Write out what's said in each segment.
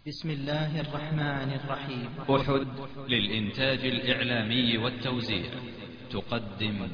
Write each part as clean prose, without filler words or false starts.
بسم الله الرحمن الرحيم. أحد للإنتاج الإعلامي والتوزيع تقدم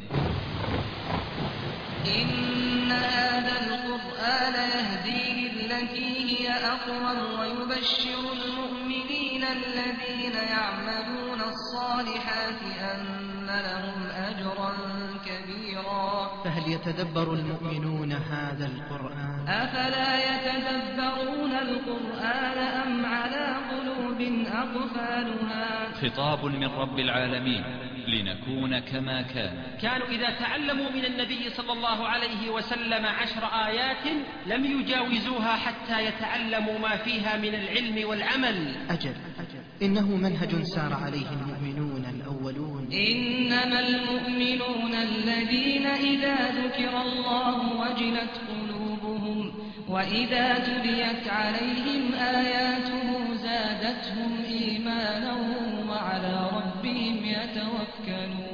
إن هذا القرآن يهدي للتي هي أقوم ويبشر المؤمنين الذين يعملون الصالحات أن لهم أجرا كبيرا. فهل يتدبر المؤمنون هذا القرآن؟ أفلا يتدبرون القرآن أم على قلوب أقفالها؟ خطاب من رب العالمين لنكون كما كانوا إذا تعلموا من النبي صلى الله عليه وسلم 10 آيات لم يجاوزوها حتى يتعلموا ما فيها من العلم والعمل. أجل إنه منهج سار عليه المؤمنون الأولون. إنما المؤمنون الذين إذا ذكر الله وجلت قلوبهم وإذا تليت عليهم آياته زادتهم إيمانا وعلى ربهم يتوكلون.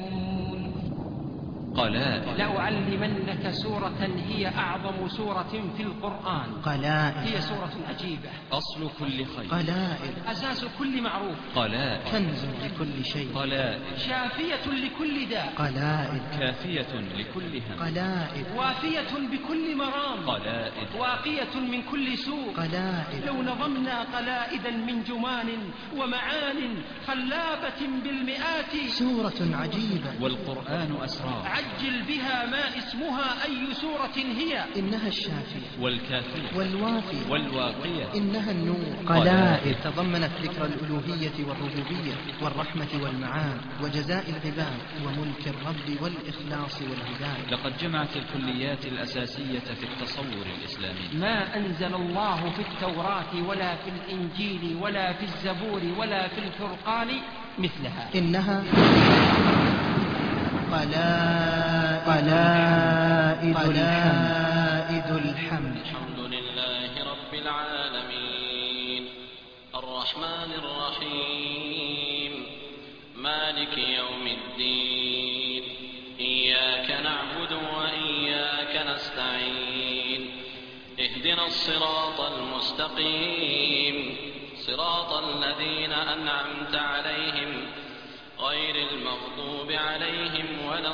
قلائل. لأعلمنك سورة هي أعظم سورة في القرآن. قلائل. هي سورة عجيبة، أصل كل خير. قلائل. أساس كل معروف. قلائل. كنز لكل شيء. قلائل. شافية لكل داء. قلائل. كافية لكل هم. قلائل. وافية بكل مرام. قلائل. واقية من كل سوء. قلائل. لو نظمنا قلائدا من جمان ومعان خلابة بالمئات. سورة عجيبة. والقرآن أسرار. عجل بها ما اسمها أي سورة هي. إنها الشافية والكافية والوافية والواقية. إنها النور. قلائل. تضمنت ذكر الألوهية والربوبية والرحمة والمعاد وجزاء العباد وملك الرب والإخلاص والهداية. لقد جمعت الكليات الأساسية في التصور الإسلامي. ما أنزل الله في التوراة ولا في الإنجيل ولا في الزبور ولا في الفرقان مثلها. إنها قلائد الحمد. الحمد لله رب العالمين الرحمن الرحيم مالك يوم الدين إياك نعبد وإياك نستعين اهدنا الصراط المستقيم صراط الذين أنعمت عليهم غير المغضوب عليهم ولا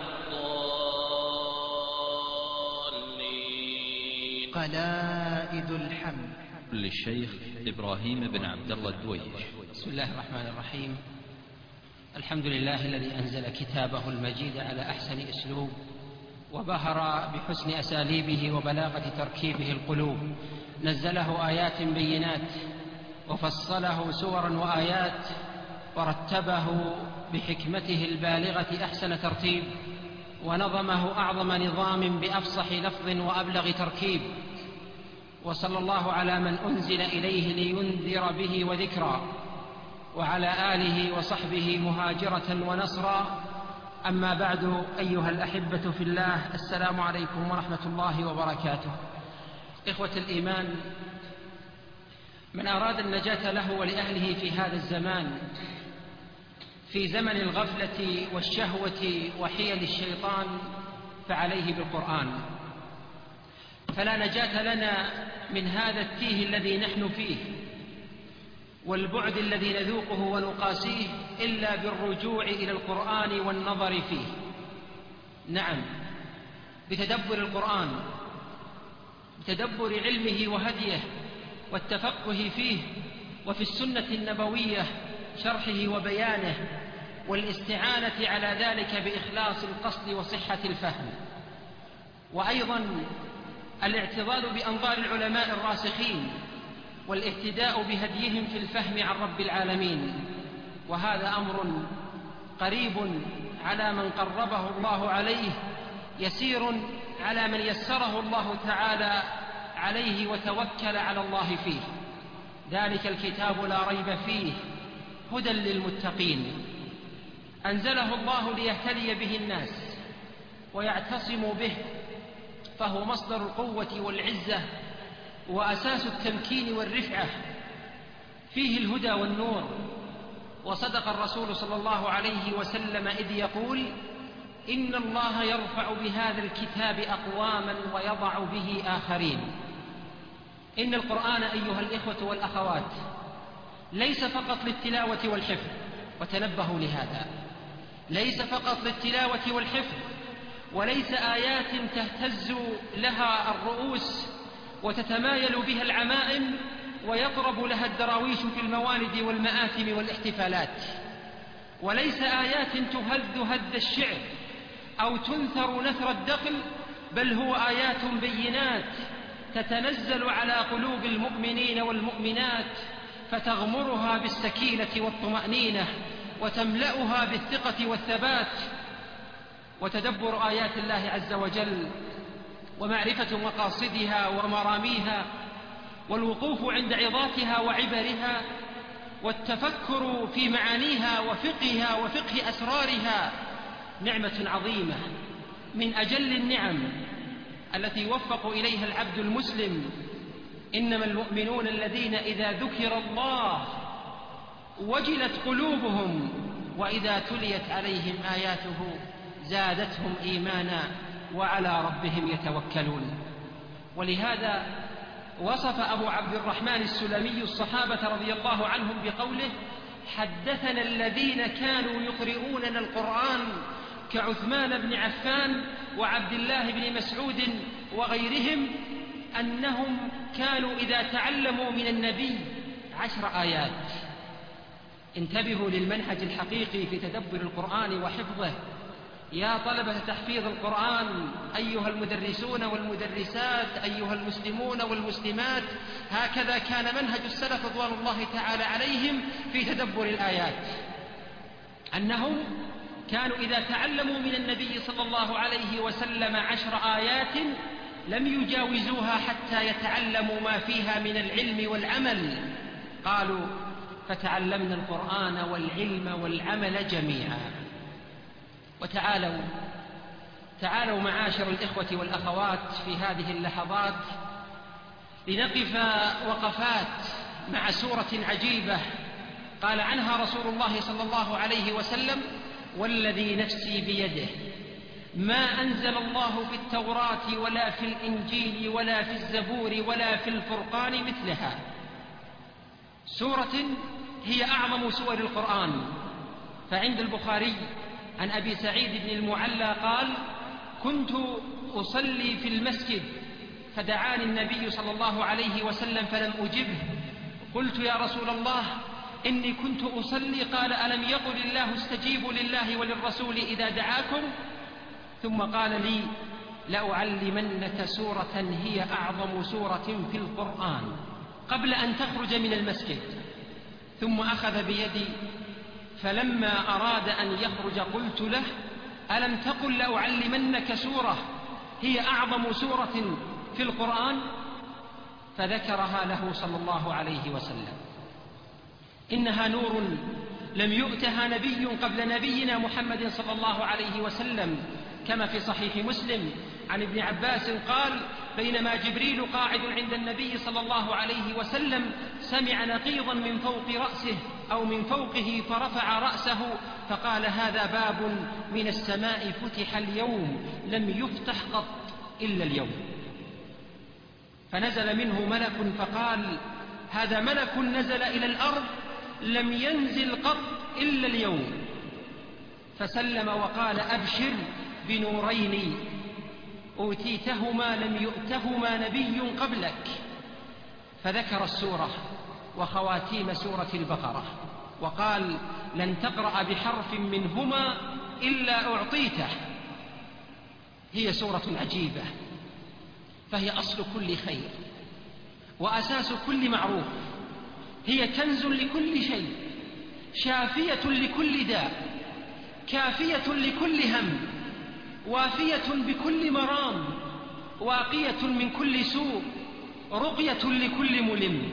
الضالين. قلائد الحمد. للشيخ إبراهيم بن عبد الله الدويش. بسم الله الرحمن الرحيم. الحمد لله الذي أنزل كتابه المجيد على أحسن أسلوب وبهر بحسن أساليبه وبلاغة تركيبه القلوب. نزله آيات بينات وفصله سورا وآيات ورتبه بحكمته البالغة أحسن ترتيب ونظمه أعظم نظام بأفصح لفظ وأبلغ تركيب. وصلى الله على من أنزل إليه لينذر به وذكرى وعلى آله وصحبه مهاجرة ونصرا. أما بعد أيها الأحبة في الله، السلام عليكم ورحمة الله وبركاته. إخوة الإيمان، من أراد النجاة له ولأهله في هذا الزمان، في زمن الغفلة والشهوة وحيل الشيطان، فعليه بالقرآن. فلا نجاة لنا من هذا التيه الذي نحن فيه والبعد الذي نذوقه ونقاسيه إلا بالرجوع إلى القرآن والنظر فيه. نعم، بتدبر القرآن، بتدبر علمه وهديه والتفقه فيه، وفي السنة النبوية شرحه وبيانه، والاستعانة على ذلك بإخلاص القصد وصحة الفهم، وأيضا الاعتضاد بأنظار العلماء الراسخين والاهتداء بهديهم في الفهم عن رب العالمين. وهذا أمر قريب على من قربه الله عليه، يسير على من يسره الله تعالى عليه وتوكل على الله فيه. ذلك الكتاب لا ريب فيه هدى للمتقين، أنزله الله ليهتدي به الناس ويعتصموا به، فهو مصدر القوة والعزة وأساس التمكين والرفعة، فيه الهدى والنور. وصدق الرسول صلى الله عليه وسلم إذ يقول: إن الله يرفع بهذا الكتاب أقواما ويضع به آخرين. إن القرآن أيها الإخوة والأخوات ليس فقط للتلاوة والحفظ، وتنبهوا لهذا، ليس فقط للتلاوة والحفظ، وليس آيات تهتز لها الرؤوس وتتمايل بها العمائم ويطرب لها الدراويش في الموالد والمآتم والاحتفالات، وليس آيات تهذ هذ الشعر أو تنثر نثر الدخل، بل هو آيات بينات تتنزل على قلوب المؤمنين والمؤمنات فتغمرها بالسكينة والطمأنينة وتملأها بالثقة والثبات. وتدبر آيات الله عز وجل ومعرفة مقاصدها ومراميها والوقوف عند عظاتها وعبرها والتفكر في معانيها وفقهها وفقه أسرارها نعمة عظيمة من أجل النعم التي يوفق إليها العبد المسلم. إنما المؤمنون الذين إذا ذكر الله وجلت قلوبهم وإذا تليت عليهم آياته زادتهم إيمانا وعلى ربهم يتوكلون. ولهذا وصف أبو عبد الرحمن السلمي الصحابة رضي الله عنهم بقوله: حدثنا الذين كانوا يقرؤوننا القرآن كعثمان بن عفان وعبد الله بن مسعود وغيرهم أنهم كانوا إذا تعلموا من النبي 10 آيات. انتبهوا للمنهج الحقيقي في تدبر القرآن وحفظه يا طلبة تحفيظ القرآن، أيها المدرسون والمدرسات، أيها المسلمون والمسلمات، هكذا كان منهج السلف رضوان الله تعالى عليهم في تدبر الآيات، أنهم كانوا إذا تعلموا من النبي صلى الله عليه وسلم 10 آيات لم يجاوزوها حتى يتعلموا ما فيها من العلم والعمل. قالوا: فتعلمنا القرآن والعلم والعمل جميعا. وتعالوا معاشر الإخوة والأخوات في هذه اللحظات لنقف وقفات مع سورة عجيبة قال عنها رسول الله صلى الله عليه وسلم: والذي نفسي بيده ما أنزل الله في التوراة ولا في الإنجيل ولا في الزبور ولا في الفرقان مثلها. سورة هي أعظم سور القرآن. فعند البخاري عن أبي سعيد بن المعلى قال: كنت أصلي في المسجد فدعاني النبي صلى الله عليه وسلم فلم أجبه، قلت: يا رسول الله إني كنت أصلي. قال: ألم يقل الله استجيبوا لله وللرسول إذا دعاكم؟ ثم قال لي: لأعلمنك سورة هي أعظم سورة في القرآن قبل أن تخرج من المسجد. ثم أخذ بيدي فلما أراد أن يخرج قلت له: ألم تقل لأعلمنك سورة هي أعظم سورة في القرآن؟ فذكرها له صلى الله عليه وسلم. إنها نور لم يؤتها نبي قبل نبينا محمد صلى الله عليه وسلم، كما في صحيح مسلم عن ابن عباس قال: بينما جبريل قاعد عند النبي صلى الله عليه وسلم سمع نقيضا من فوق رأسه أو من فوقه فرفع رأسه فقال: هذا باب من السماء فتح اليوم لم يفتح قط إلا اليوم. فنزل منه ملك فقال: هذا ملك نزل إلى الأرض لم ينزل قط إلا اليوم. فسلم وقال: أبشر بنورين أوتيتهما لم يؤتهما نبي قبلك. فذكر السورة وخواتيم سورة البقرة وقال: لن تقرأ بحرف منهما إلا أعطيته. هي سورة عجيبة، فهي أصل كل خير وأساس كل معروف، هي كنز لكل شيء، شافية لكل داء، كافية لكل هم، وافية بكل مرام، واقية من كل سوء، رقية لكل ملم.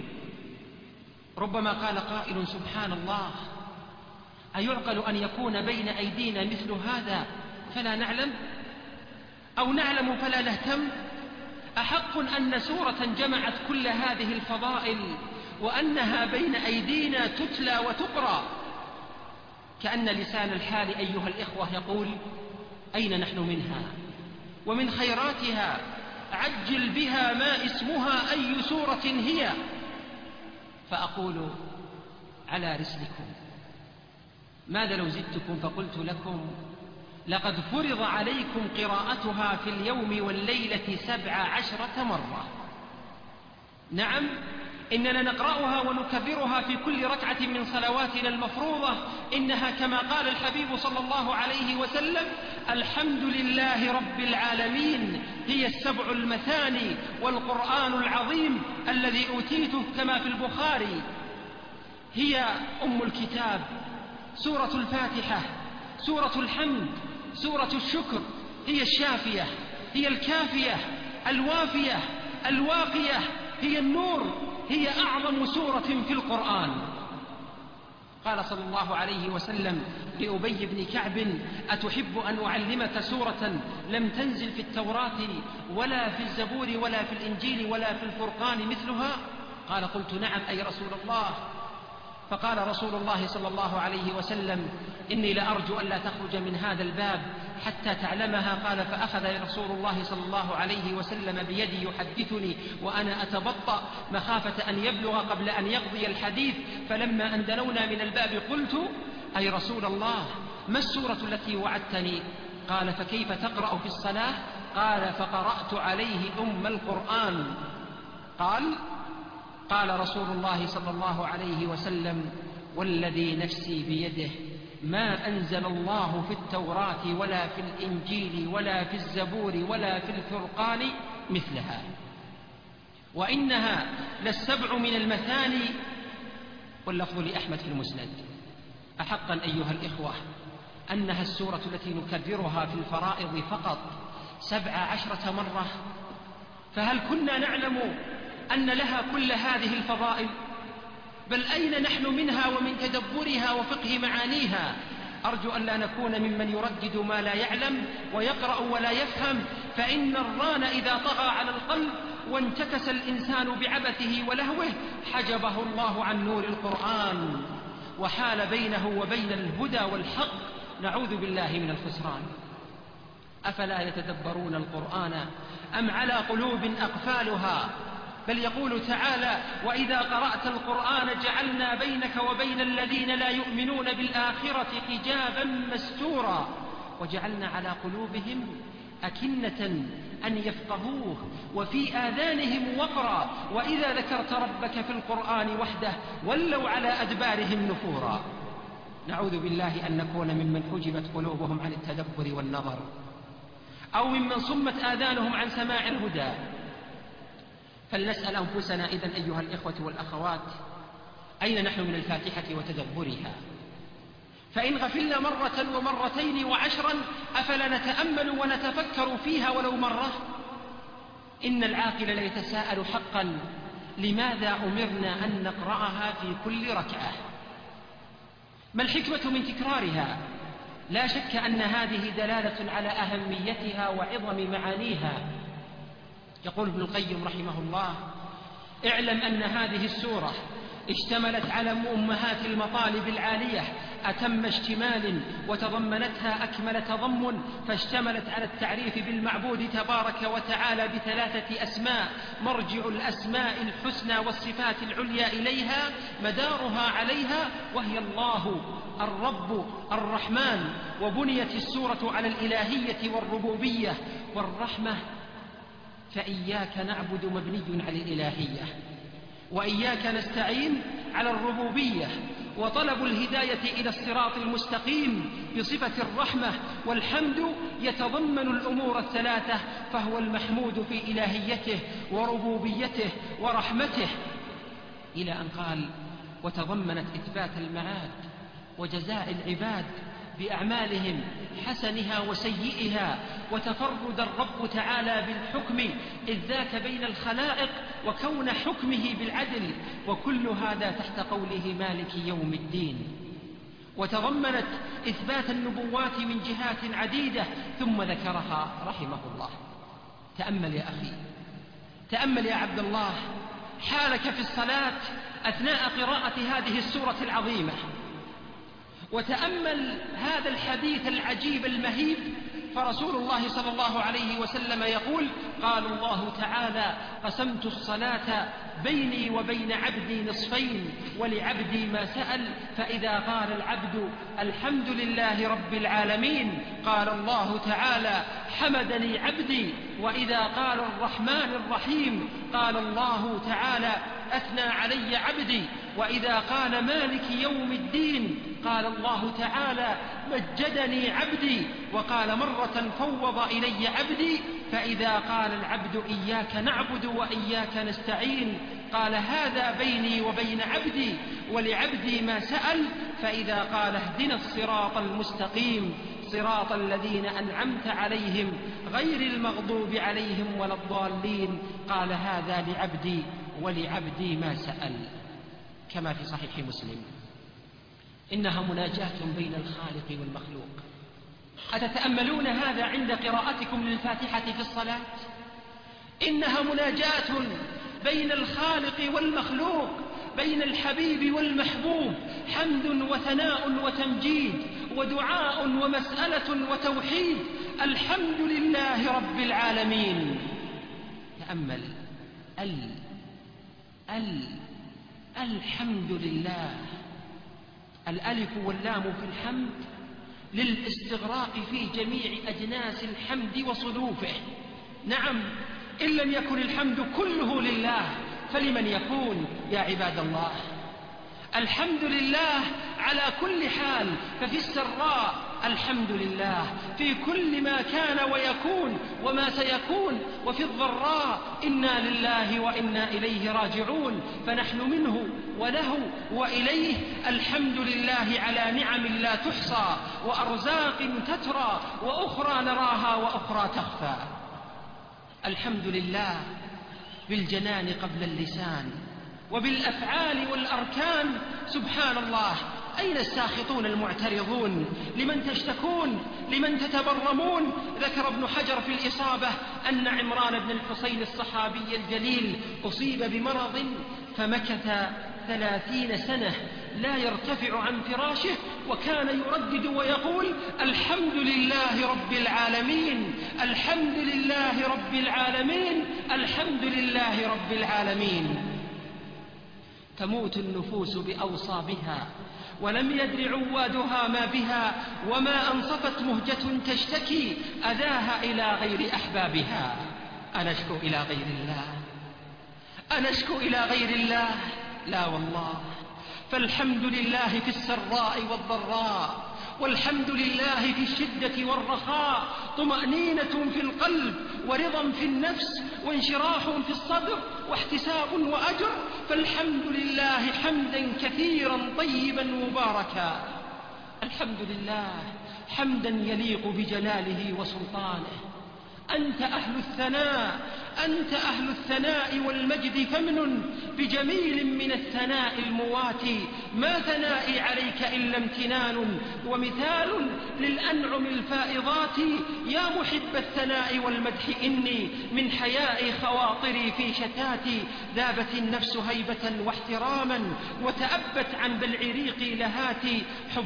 ربما قال قائل: سبحان الله، أيعقل أن يكون بين أيدينا مثل هذا فلا نعلم، أو نعلم فلا نهتم؟ أحق أن سورة جمعت كل هذه الفضائل وأنها بين أيدينا تتلى وتقرأ؟ كأن لسان الحال أيها الإخوة يقول: أين نحن منها ومن خيراتها؟ عجل بها ما اسمها أي سورة هي. فأقول: على رسلكم. ماذا لو زدتكم فقلت لكم لقد فرض عليكم قراءتها في اليوم والليلة 17 مرة. نعم، إننا نقرأها ونكبرها في كل ركعة من صلواتنا المفروضة. إنها كما قال الحبيب صلى الله عليه وسلم: الحمد لله رب العالمين، هي 7 المثاني والقرآن العظيم الذي أوتيته، كما في البخاري. هي أم الكتاب، سورة الفاتحة، سورة الحمد، سورة الشكر، هي الشافية، هي الكافية، الوافية، الواقية، هي النور، هي أعظم سورة في القرآن. قال صلى الله عليه وسلم لأبي بن كعب: أتحب أن أعلمك سورة لم تنزل في التوراة ولا في الزبور ولا في الإنجيل ولا في الفرقان مثلها؟ قال: قلت نعم أي رسول الله. فقال رسول الله صلى الله عليه وسلم: إني لأرجو أن لا تخرج من هذا الباب حتى تعلمها. قال: فأخذ رسول الله صلى الله عليه وسلم بيدي يحدثني وأنا أتبطأ مخافة أن يبلغ قبل أن يقضي الحديث. فلما أن دنونا من الباب قلت: أي رسول الله، ما السورة التي وعدتني؟ قال: فكيف تقرأ في الصلاة؟ قال: فقرأت عليه أم القرآن. قال رسول الله صلى الله عليه وسلم: والذي نفسي بيده ما أنزل الله في التوراة ولا في الإنجيل ولا في الزبور ولا في الفرقان مثلها، وإنها ل7 من المثاني. واللفظ لأحمد في المسند. أحقا أيها الإخوة أنها السورة التي نكررها في الفرائض فقط 17 مرة؟ فهل كنا نعلم أن لها كل هذه الفضائل؟ بل أين نحن منها ومن تدبرها وفقه معانيها؟ أرجو أن لا نكون ممن يردد ما لا يعلم ويقرأ ولا يفهم، فإن الران إذا طغى على القلب وانتكس الإنسان بعبثه ولهوه حجبه الله عن نور القرآن وحال بينه وبين الهدى والحق. نعوذ بالله من الخسران. أفلا يتدبرون القرآن أم على قلوب أقفالها؟ بل يقول تعالى: وإذا قرأت القرآن جعلنا بينك وبين الذين لا يؤمنون بالآخرة حجابا مستورا وجعلنا على قلوبهم أكنة أن يفقهوه وفي آذانهم وقرا وإذا ذكرت ربك في القرآن وحده ولوا على أدبارهم نفورا. نعوذ بالله أن نكون ممن حجبت قلوبهم عن التدبر والنظر، أو ممن صمت آذانهم عن سماع الهدى. فلنسأل أنفسنا إذن أيها الإخوة والأخوات: أين نحن من الفاتحة وتدبرها؟ فإن غفلنا مرة ومرتين و10 أفلا نتأمل ونتفكر فيها ولو مرة؟ إن العاقل ليتساءل حقا: لماذا أمرنا أن نقرأها في كل ركعة؟ ما الحكمة من تكرارها؟ لا شك أن هذه دلالة على أهميتها وعظم معانيها. يقول ابن القيم رحمه الله: اعلم أن هذه السورة اشتملت على أمهات المطالب العالية أتم اشتمال، وتضمنتها أكمل تضمن، فاشتملت على التعريف بالمعبود تبارك وتعالى ب3 أسماء مرجع الأسماء الحسنى والصفات العليا إليها مدارها عليها، وهي الله الرب الرحمن. وبنيت السورة على الإلهية والربوبية والرحمة، فإياك نعبد مبني على الإلهية، وإياك نستعين على الربوبية، وطلب الهداية إلى الصراط المستقيم بصفة الرحمة. والحمد يتضمن الأمور الثلاثة، فهو المحمود في إلهيته وربوبيته ورحمته، إلى أن قال: وتضمنت إثبات المعاد وجزاء العباد بأعمالهم حسنها وسيئها، وتفرد الرب تعالى بالحكم إذ ذاك بين الخلائق، وكون حكمه بالعدل، وكل هذا تحت قوله مالك يوم الدين. وتضمنت إثبات النبوات من جهات عديدة ثم ذكرها رحمه الله. تأمل يا أخي، تأمل يا عبد الله حالك في الصلاة أثناء قراءة هذه السورة العظيمة، وتأمل هذا الحديث العجيب المهيب فرسول الله صلى الله عليه وسلم يقول: قال الله تعالى: قسمت الصلاة بيني وبين عبدي نصفين ولعبدي ما سأل، فإذا قال العبد الحمد لله رب العالمين قال الله تعالى: حمدني عبدي، وإذا قال الرحمن الرحيم قال الله تعالى: أثنى علي عبدي، وإذا قال مالك يوم الدين قال الله تعالى: مجدني عبدي، وقال مرة: فوض إلي عبدي. فإذا قال العبد إياك نعبد وإياك نستعين قال: هذا بيني وبين عبدي ولعبدي ما سأل. فإذا قال: اهدنا الصراط المستقيم صراط الذين أنعمت عليهم غير المغضوب عليهم ولا الضالين قال: هذا لعبدي ولعبدي ما سأل. كما في صحيح مسلم. إنها مناجاة بين الخالق والمخلوق. أتتأملون هذا عند قراءتكم للفاتحة في الصلاة؟ إنها مناجاة بين الخالق والمخلوق، بين الحبيب والمحبوب، حمد وثناء وتمجيد ودعاء ومسألة وتوحيد. الحمد لله رب العالمين. تأمل الحمد لله. الألف واللام في الحمد للاستغراق في جميع أجناس الحمد وصنوفه. نعم، إن لم يكن الحمد كله لله فلمن يكون يا عباد الله؟ الحمد لله على كل حال، ففي السراء الحمد لله في كل ما كان ويكون وما سيكون، وفي الضراء إنا لله وإنا إليه راجعون، فنحن منه وله وإليه. الحمد لله على نعم لا تحصى وأرزاق تترى وأخرى نراها وأخرى تخفى. الحمد لله بالجنان قبل اللسان وبالأفعال والأركان. سبحان الله، أين الساخطون المعترضون؟ لمن تشتكون؟ لمن تتبرمون؟ ذكر ابن حجر في الإصابة أن عمران بن الحصين الصحابي الجليل أصيب بمرض فمكث 30 سنة لا يرتفع عن فراشه، وكان يردد ويقول: الحمد لله رب العالمين، الحمد لله رب العالمين، الحمد لله رب العالمين. تموت النفوس بأوصابها ولم يدر عوادها ما بها، وما أنصفت مهجة تشتكي أذاها إلى غير أحبابها. أنشكو إلى غير الله؟ أنشكو إلى غير الله؟ لا والله. فالحمد لله في السراء والضراء، والحمد لله في الشدة والرخاء، طمأنينة في القلب ورضا في النفس وانشراح في الصدر واحتساب وأجر. فالحمد لله حمدا كثيرا طيبا مباركا. الحمد لله حمدا يليق بجلاله وسلطانه. أنت أهل الثناء، أنت أهل الثناء والمجد، فمن بجميل من الثناء المواتي. ما ثنائي عليك إلا امتنان، ومثال للأنعم الفائضات. يا محب الثناء والمدح إني من حياء خواطري في شتاتي. ذابت النفس هيبة واحتراما وتأبت عن بلعريق لهاتي.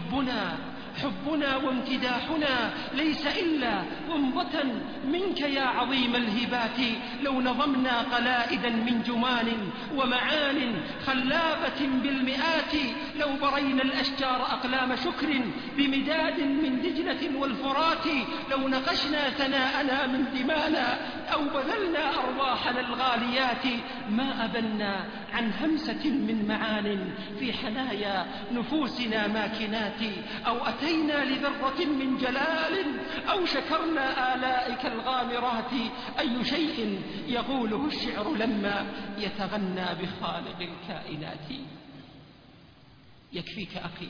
حبنا وامتداحنا ليس إلا ومضة منك يا عظيم الهبات. لو نظمنا قلائدا من جمال ومعان خلابة بالمئات، لو برينا الأشجار أقلام شكر بمداد من دجلة والفرات، لو نقشنا ثناءنا من دمانا أو بذلنا أرواحنا الغاليات، ما أبنا عن همسة من معان في حنايا نفوسنا ماكنات، أو أتينا لذرة من جلال أو شكرنا آلائك الغامرات. أي شيء يقوله الشعر لما يتغنى بخالق الكائنات. يكفيك أخي،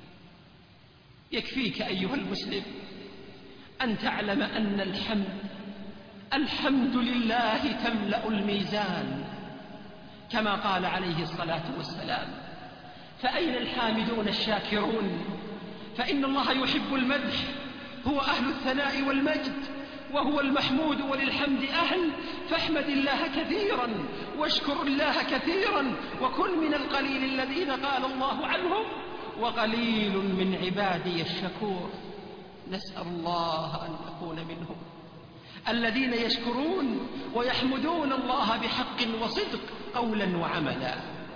يكفيك أيها المسلم أن تعلم أن الحمد لله تملأ الميزان، كما قال عليه الصلاة والسلام: فأين الحامدون الشاكرون؟ فإن الله يحب المدح، هو أهل الثناء والمجد، وهو المحمود وللحمد أهل. فاحمد الله كثيرا واشكر الله كثيرا، وكن من القليل الذين قال الله عنهم: وقليل من عبادي الشكور. نسأل الله أن نكون منهم الذين يشكرون ويحمدون الله بحق وصدق قولا وعملا.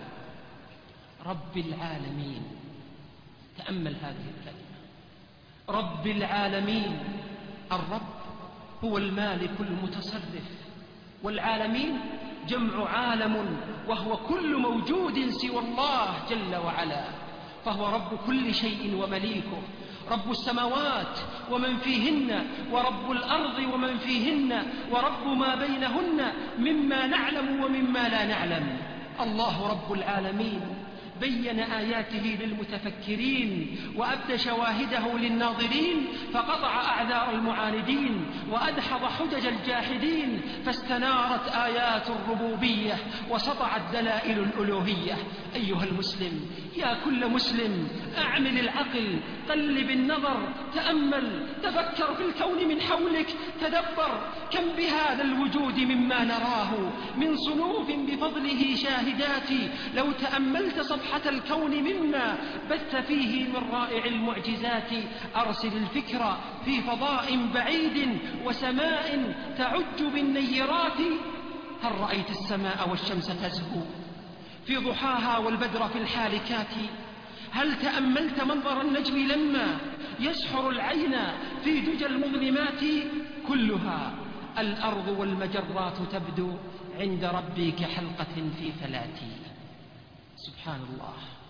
رب العالمين، تأمل هذه الكلمة، رب العالمين. الرب هو المالك المتصرف، والعالمين جمع عالم، وهو كل موجود سوى الله جل وعلا، فهو رب كل شيء ومليكه، رب السماوات ومن فيهن، ورب الأرض ومن فيهن، ورب ما بينهن مما نعلم ومما لا نعلم. الله رب العالمين بين آياته للمتفكرين وأبدى شواهده للناظرين، فقطع أعذار المعاندين وأدحض حجج الجاحدين، فاستنارت آيات الربوبية وسطعت دلائل الألوهية. أيها المسلم، يا كل مسلم، أعمل العقل، قلب النظر، تأمل، تفكر في الكون من حولك، تدبر كم بهذا الوجود مما نراه من صنوف بفضله شاهدات. لو تأملت صفحة الكون مما بث فيه من رائع المعجزات، أرسل الفكر في فضاء بعيد وسماء تعج بالنيرات. هل رأيت السماء والشمس تزهو في ضحاها والبدر في الحالكات؟ هل تأملت منظر النجم لما يسحر العين في دجى المظلمات؟ كلها الأرض والمجرات تبدو عند ربي كحلقة في فلات. سبحان الله.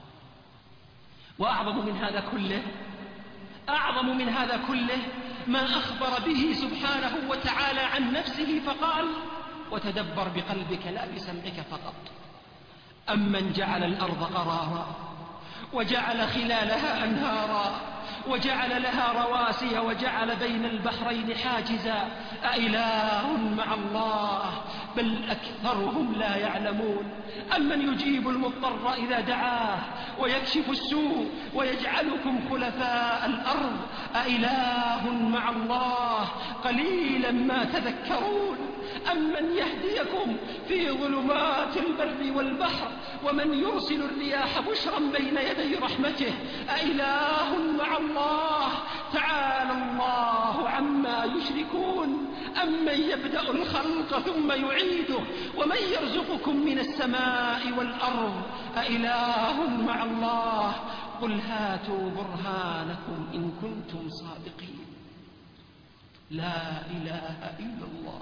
وأعظم من هذا كله، أعظم من هذا كله ما أخبر به سبحانه وتعالى عن نفسه فقال: وتدبر بقلبك لا بسمعك فقط. أمن جعل الأرض قرارا وجعل خلالها أنهارا وجعل لها رواسي وجعل بين البحرين حاجزا، أإله مع الله؟ بل أكثرهم لا يعلمون. أمن يجيب المضطر إذا دعاه ويكشف السوء ويجعلكم خلفاء الأرض، أإله مع الله؟ قليلا ما تذكرون. أمن يهديكم في ظلمات البر والبحر ومن يرسل الرياح بشرا بين يدي رحمته، أإله مع الله؟ تعالى الله عما يشركون. أمن يبدأ الخلق ثم يعيده ومن يرزقكم من السماء والأرض، أإله مع الله؟ قل هاتوا برهانكم إن كنتم صادقين. لا إله إلا الله.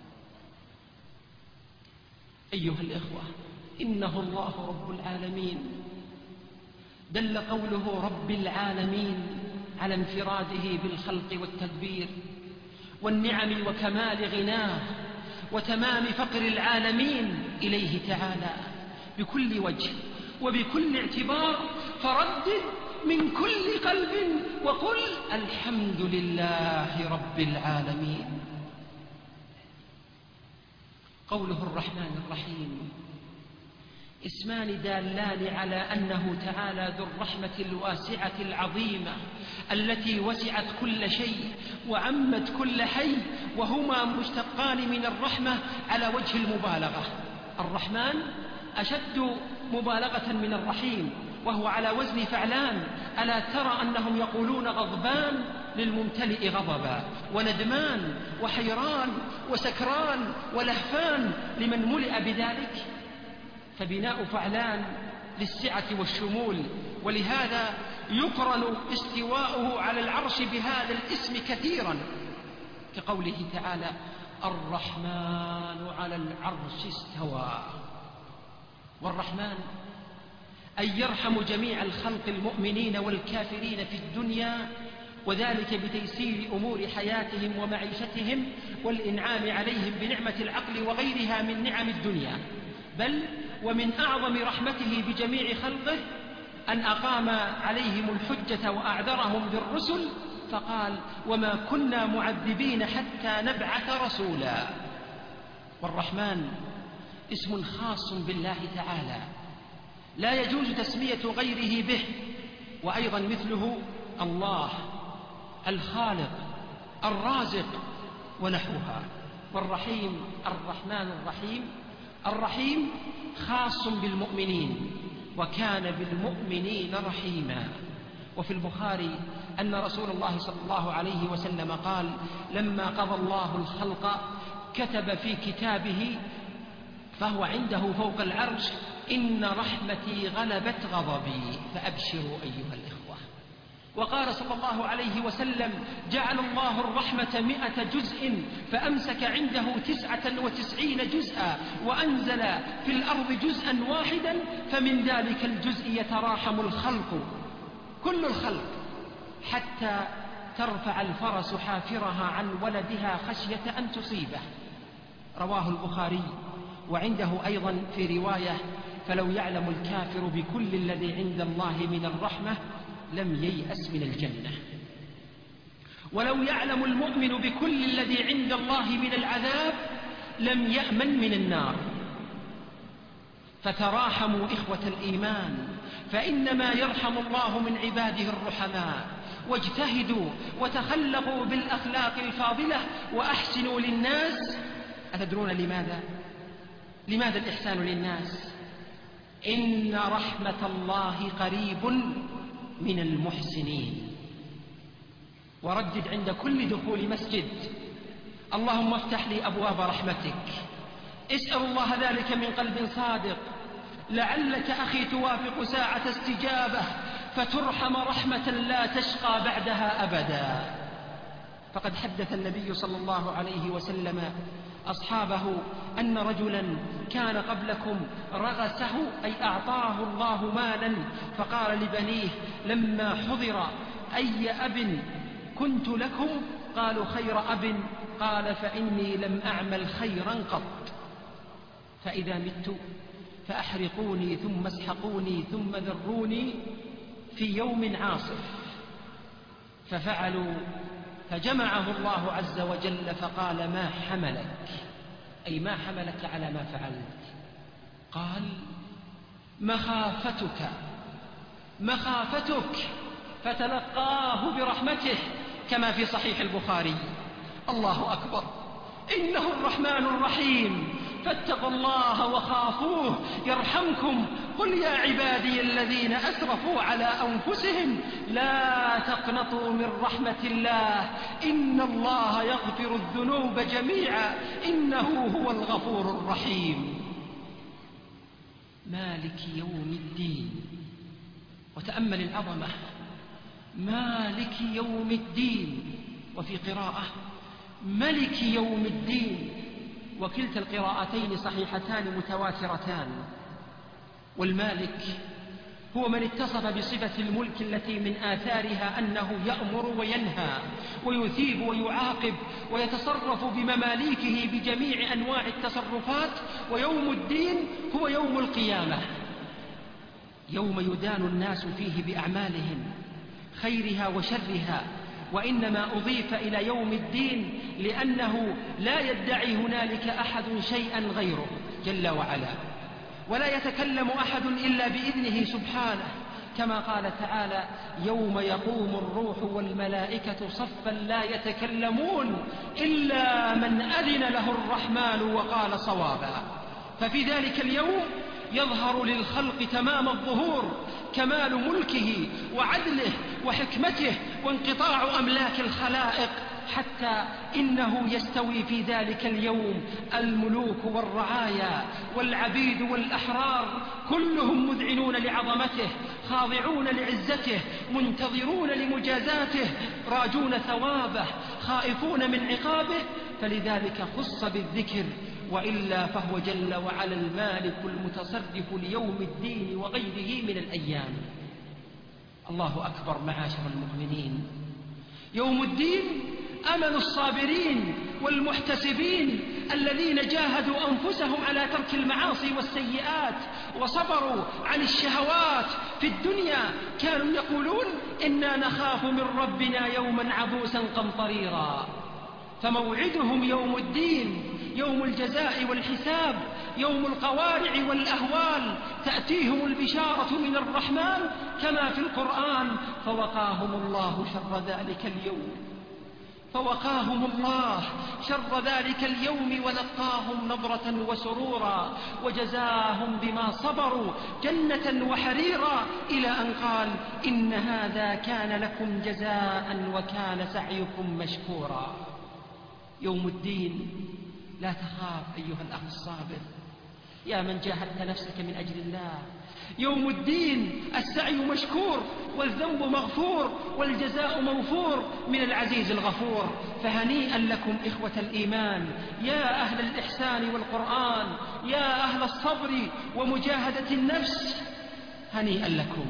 أيها الإخوة، إنه الله رب العالمين. دل قوله رب العالمين على انفراده بالخلق والتدبير والنعم وكمال غناه وتمام فقر العالمين إليه تعالى بكل وجه وبكل اعتبار. فردد من كل قلب وقل الحمد لله رب العالمين. قوله الرحمن الرحيم اسمان دالان على أنه تعالى ذو الرحمة الواسعة العظيمة التي وسعت كل شيء وعمت كل حي، وهما مشتقان من الرحمة على وجه المبالغة. الرحمن أشد مبالغة من الرحيم، وهو على وزن فعلان. ألا ترى أنهم يقولون غضبان للممتلئ غضبا، وندمان وحيران وسكران ولهفان لمن ملئ بذلك؟ فبناء فعلان للسعة والشمول، ولهذا يقرن استواؤه على العرش بهذا الاسم كثيرا، كقوله تعالى الرحمن على العرش استوى. والرحمن أن يرحم جميع الخلق المؤمنين والكافرين في الدنيا، وذلك بتيسير أمور حياتهم ومعيشتهم والإنعام عليهم بنعمة العقل وغيرها من نعم الدنيا. بل ومن أعظم رحمته بجميع خلقه أن أقام عليهم الحجة وأعذرهم بالرسل، فقال وما كنا معذبين حتى نبعث رسولا. والرحمن اسم خاص بالله تعالى لا يجوز تسمية غيره به، وأيضا مثله الله الخالق الرازق ونحوها. والرحيم الرحمن الرحيم. الرحيم خاص بالمؤمنين وكان بالمؤمنين رحيما. وفي البخاري أن رسول الله صلى الله عليه وسلم قال: لما قضى الله الخلق كتب في كتابه فهو عنده فوق العرش: إن رحمتي غلبت غضبي فأبشروا أيها الإخوة. وقال صلى الله عليه وسلم: جعل الله الرحمة 100 جزء فأمسك عنده 99 جزءا وأنزل في الأرض جزءا واحدا فمن ذلك الجزء يتراحم الخلق كل الخلق حتى ترفع الفرس حافرها عن ولدها خشية أن تصيبه. رواه البخاري. وعنده أيضا في رواية: فلو يعلم الكافر بكل الذي عند الله من الرحمة لم ييأس من الجنة، ولو يعلم المؤمن بكل الذي عند الله من العذاب لم يأمن من النار. فتراحموا إخوة الإيمان، فإنما يرحم الله من عباده الرحماء، واجتهدوا وتخلقوا بالأخلاق الفاضلة وأحسنوا للناس. أتدرون لماذا الإحسان للناس؟ إن رحمة الله قريب من المحسنين. وردد عند كل دخول مسجد: اللهم افتح لي أبواب رحمتك. اسأل الله ذلك من قلب صادق، لعلك أخي توافق ساعة استجابة فترحم رحمة لا تشقى بعدها أبدا. فقد حدث النبي صلى الله عليه وسلم أصحابه أن رجلا كان قبلكم رغسه، أي أعطاه الله مالا، فقال لبنيه لما حضر: أي أب كنت لكم؟ قالوا: خير أب. قال: فإني لم أعمل خيرا قط، فإذا مت فأحرقوني ثم اسحقوني ثم ذروني في يوم عاصف. ففعلوا، فجمعه الله عز وجل فقال: ما حملك، أي ما حملك على ما فعلت؟ قال: مخافتك، فتلقاه برحمته كما في صحيح البخاري. الله أكبر، إنه الرحمن الرحيم، فاتقوا الله وخافوه يرحمكم. قل يا عبادي الذين أسرفوا على أنفسهم لا تقنطوا من رحمة الله، إن الله يغفر الذنوب جميعا إنه هو الغفور الرحيم. مالك يوم الدين. وتأمل العظمة: مالك يوم الدين، وفي قراءة ملك يوم الدين، وكلتا القراءتين صحيحتان متواترتان. والمالك هو من اتصف بصفة الملك التي من آثارها أنه يأمر وينهى ويثيب ويعاقب ويتصرف بمماليكه بجميع أنواع التصرفات. ويوم الدين هو يوم القيامة، يوم يدان الناس فيه بأعمالهم خيرها وشرها. وإنما أضيف إلى يوم الدين لأنه لا يدعي هنالك أحد شيئا غيره جل وعلا، ولا يتكلم أحد إلا بإذنه سبحانه، كما قال تعالى: يوم يقوم الروح والملائكة صفا لا يتكلمون إلا من أذن له الرحمن وقال صوابا. ففي ذلك اليوم يظهر للخلق تمام الظهور كمال ملكه وعدله وحكمته وانقطاع أملاك الخلائق، حتى إنه يستوي في ذلك اليوم الملوك والرعايا والعبيد والأحرار، كلهم مذعنون لعظمته، خاضعون لعزته، منتظرون لمجازاته، راجون ثوابه، خائفون من عقابه. فلذلك خص بالذكر، وإلا فهو جل وعلا المالك المتصرف ليوم الدين وغيره من الأيام. الله أكبر معاشر المؤمنين. يوم الدين أمل الصابرين والمحتسبين الذين جاهدوا أنفسهم على ترك المعاصي والسيئات وصبروا عن الشهوات في الدنيا. كانوا يقولون: إنا نخاف من ربنا يوما عبوسا قمطريرا. فموعدهم يوم الدين، يوم الجزاء والحساب، يوم القوارع والأهوال، تأتيهم البشارة من الرحمن كما في القرآن: فوقاهم الله شر ذلك اليوم. فوقاهم الله شر ذلك اليوم ولقاهم نضرة وسرورا وجزاهم بما صبروا جنة وحريرا إلى أن قال إن هذا كان لكم جزاء وكان سعيكم مشكورا. يوم الدين لا تخاف أيها الأخ الصابر يا من جاهدت نفسك من أجل الله. يوم الدين السعي مشكور والذنب مغفور والجزاء موفور من العزيز الغفور. فهنيئا لكم إخوة الإيمان يا أهل الإحسان والقرآن، يا أهل الصبر ومجاهدة النفس، هنيئا لكم.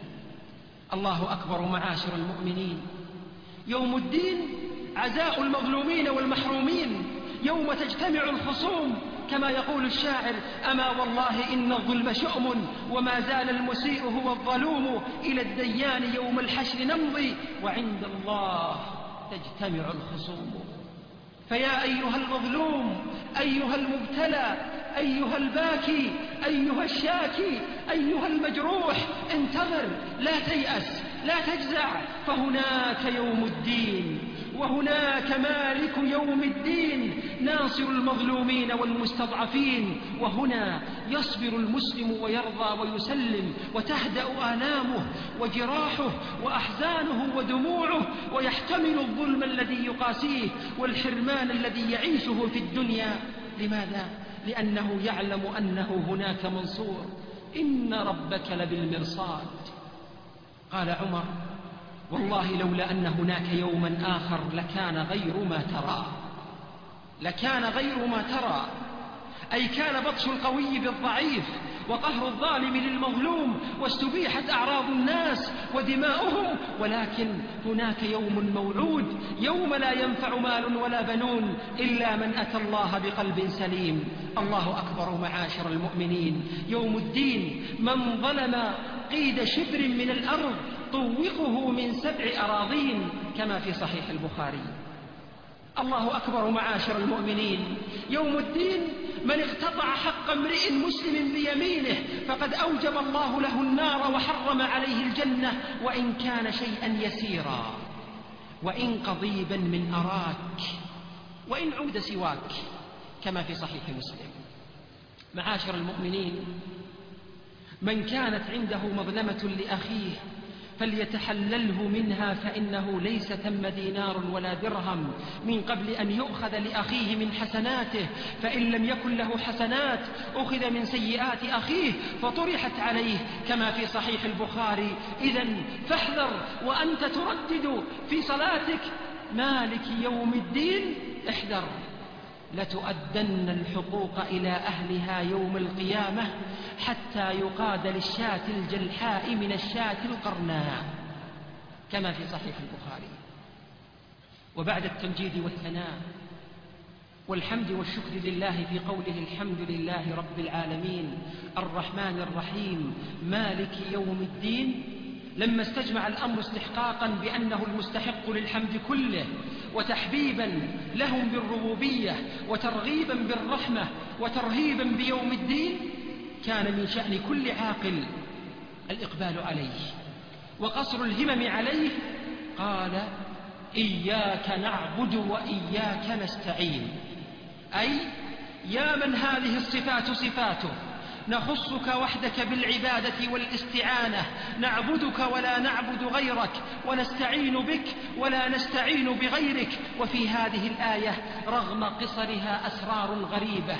الله أكبر معاشر المؤمنين. يوم الدين عزاء المظلومين والمحرومين، يوم تجتمع الخصوم كما يقول الشاعر أما والله إن الظلم شؤم وما زال المسيء هو الظلوم إلى الديان يوم الحشر نمضي وعند الله تجتمع الخصوم. فيا أيها المظلوم أيها المبتلى أيها الباكي أيها الشاكي أيها المجروح انتظر لا تيأس لا تجزع، فهناك يوم الدين وهناك مالك يوم الدين ناصر المظلومين والمستضعفين. وهنا يصبر المسلم ويرضى ويسلم وتهدأ آلامه وجراحه وأحزانه ودموعه ويحتمل الظلم الذي يقاسيه والحرمان الذي يعيشه في الدنيا. لماذا؟ لأنه يعلم أنه هناك منصور، إن ربك لبالمرصاد. قال عمر والله لولا أن هناك يوما آخر لكان غير ما ترى، لكان غير ما ترى، أي كان بطش القوي بالضعيف وقهر الظالم للمظلوم واستبيحت أعراض الناس ودماؤهم. ولكن هناك يوم موعود يوم لا ينفع مال ولا بنون إلا من أتى الله بقلب سليم. الله أكبر معاشر المؤمنين. يوم الدين من ظلم قيد شبر من الأرض طوقه من 7 أراضين كما في صحيح البخاري. الله أكبر معاشر المؤمنين. يوم الدين من اقتطع حق امرئ مسلم بيمينه فقد أوجب الله له النار وحرم عليه الجنة وإن كان شيئا يسيرا وإن قضيبا من أراك وإن عود سواك كما في صحيح مسلم. معاشر المؤمنين من كانت عنده مظلمة لأخيه فليتحلله منها فإنه ليس ثم دينار ولا درهم من قبل أن يؤخذ لأخيه من حسناته، فإن لم يكن له حسنات أخذ من سيئات أخيه فطرحت عليه كما في صحيح البخاري. إذن فاحذر وأنت تردد في صلاتك مالك يوم الدين، احذر لتؤدن الحقوق إلى أهلها يوم القيامة حتى يقاد للشاة الجلحاء من الشاة القرناء كما في صحيح البخاري. وبعد التمجيد والثناء والحمد والشكر لله في قوله الحمد لله رب العالمين الرحمن الرحيم مالك يوم الدين، لما استجمع الأمر استحقاقا بأنه المستحق للحمد كله وتحبيبا لهم بالربوبية وترغيبا بالرحمة وترهيبا بيوم الدين، كان من شأن كل عاقل الإقبال عليه وقصر الهمم عليه. قال إياك نعبد وإياك نستعين، أي يا من هذه الصفات صفاته نخصك وحدك بالعبادة والاستعانة، نعبدك ولا نعبد غيرك ونستعين بك ولا نستعين بغيرك. وفي هذه الآية رغم قصرها أسرار غريبة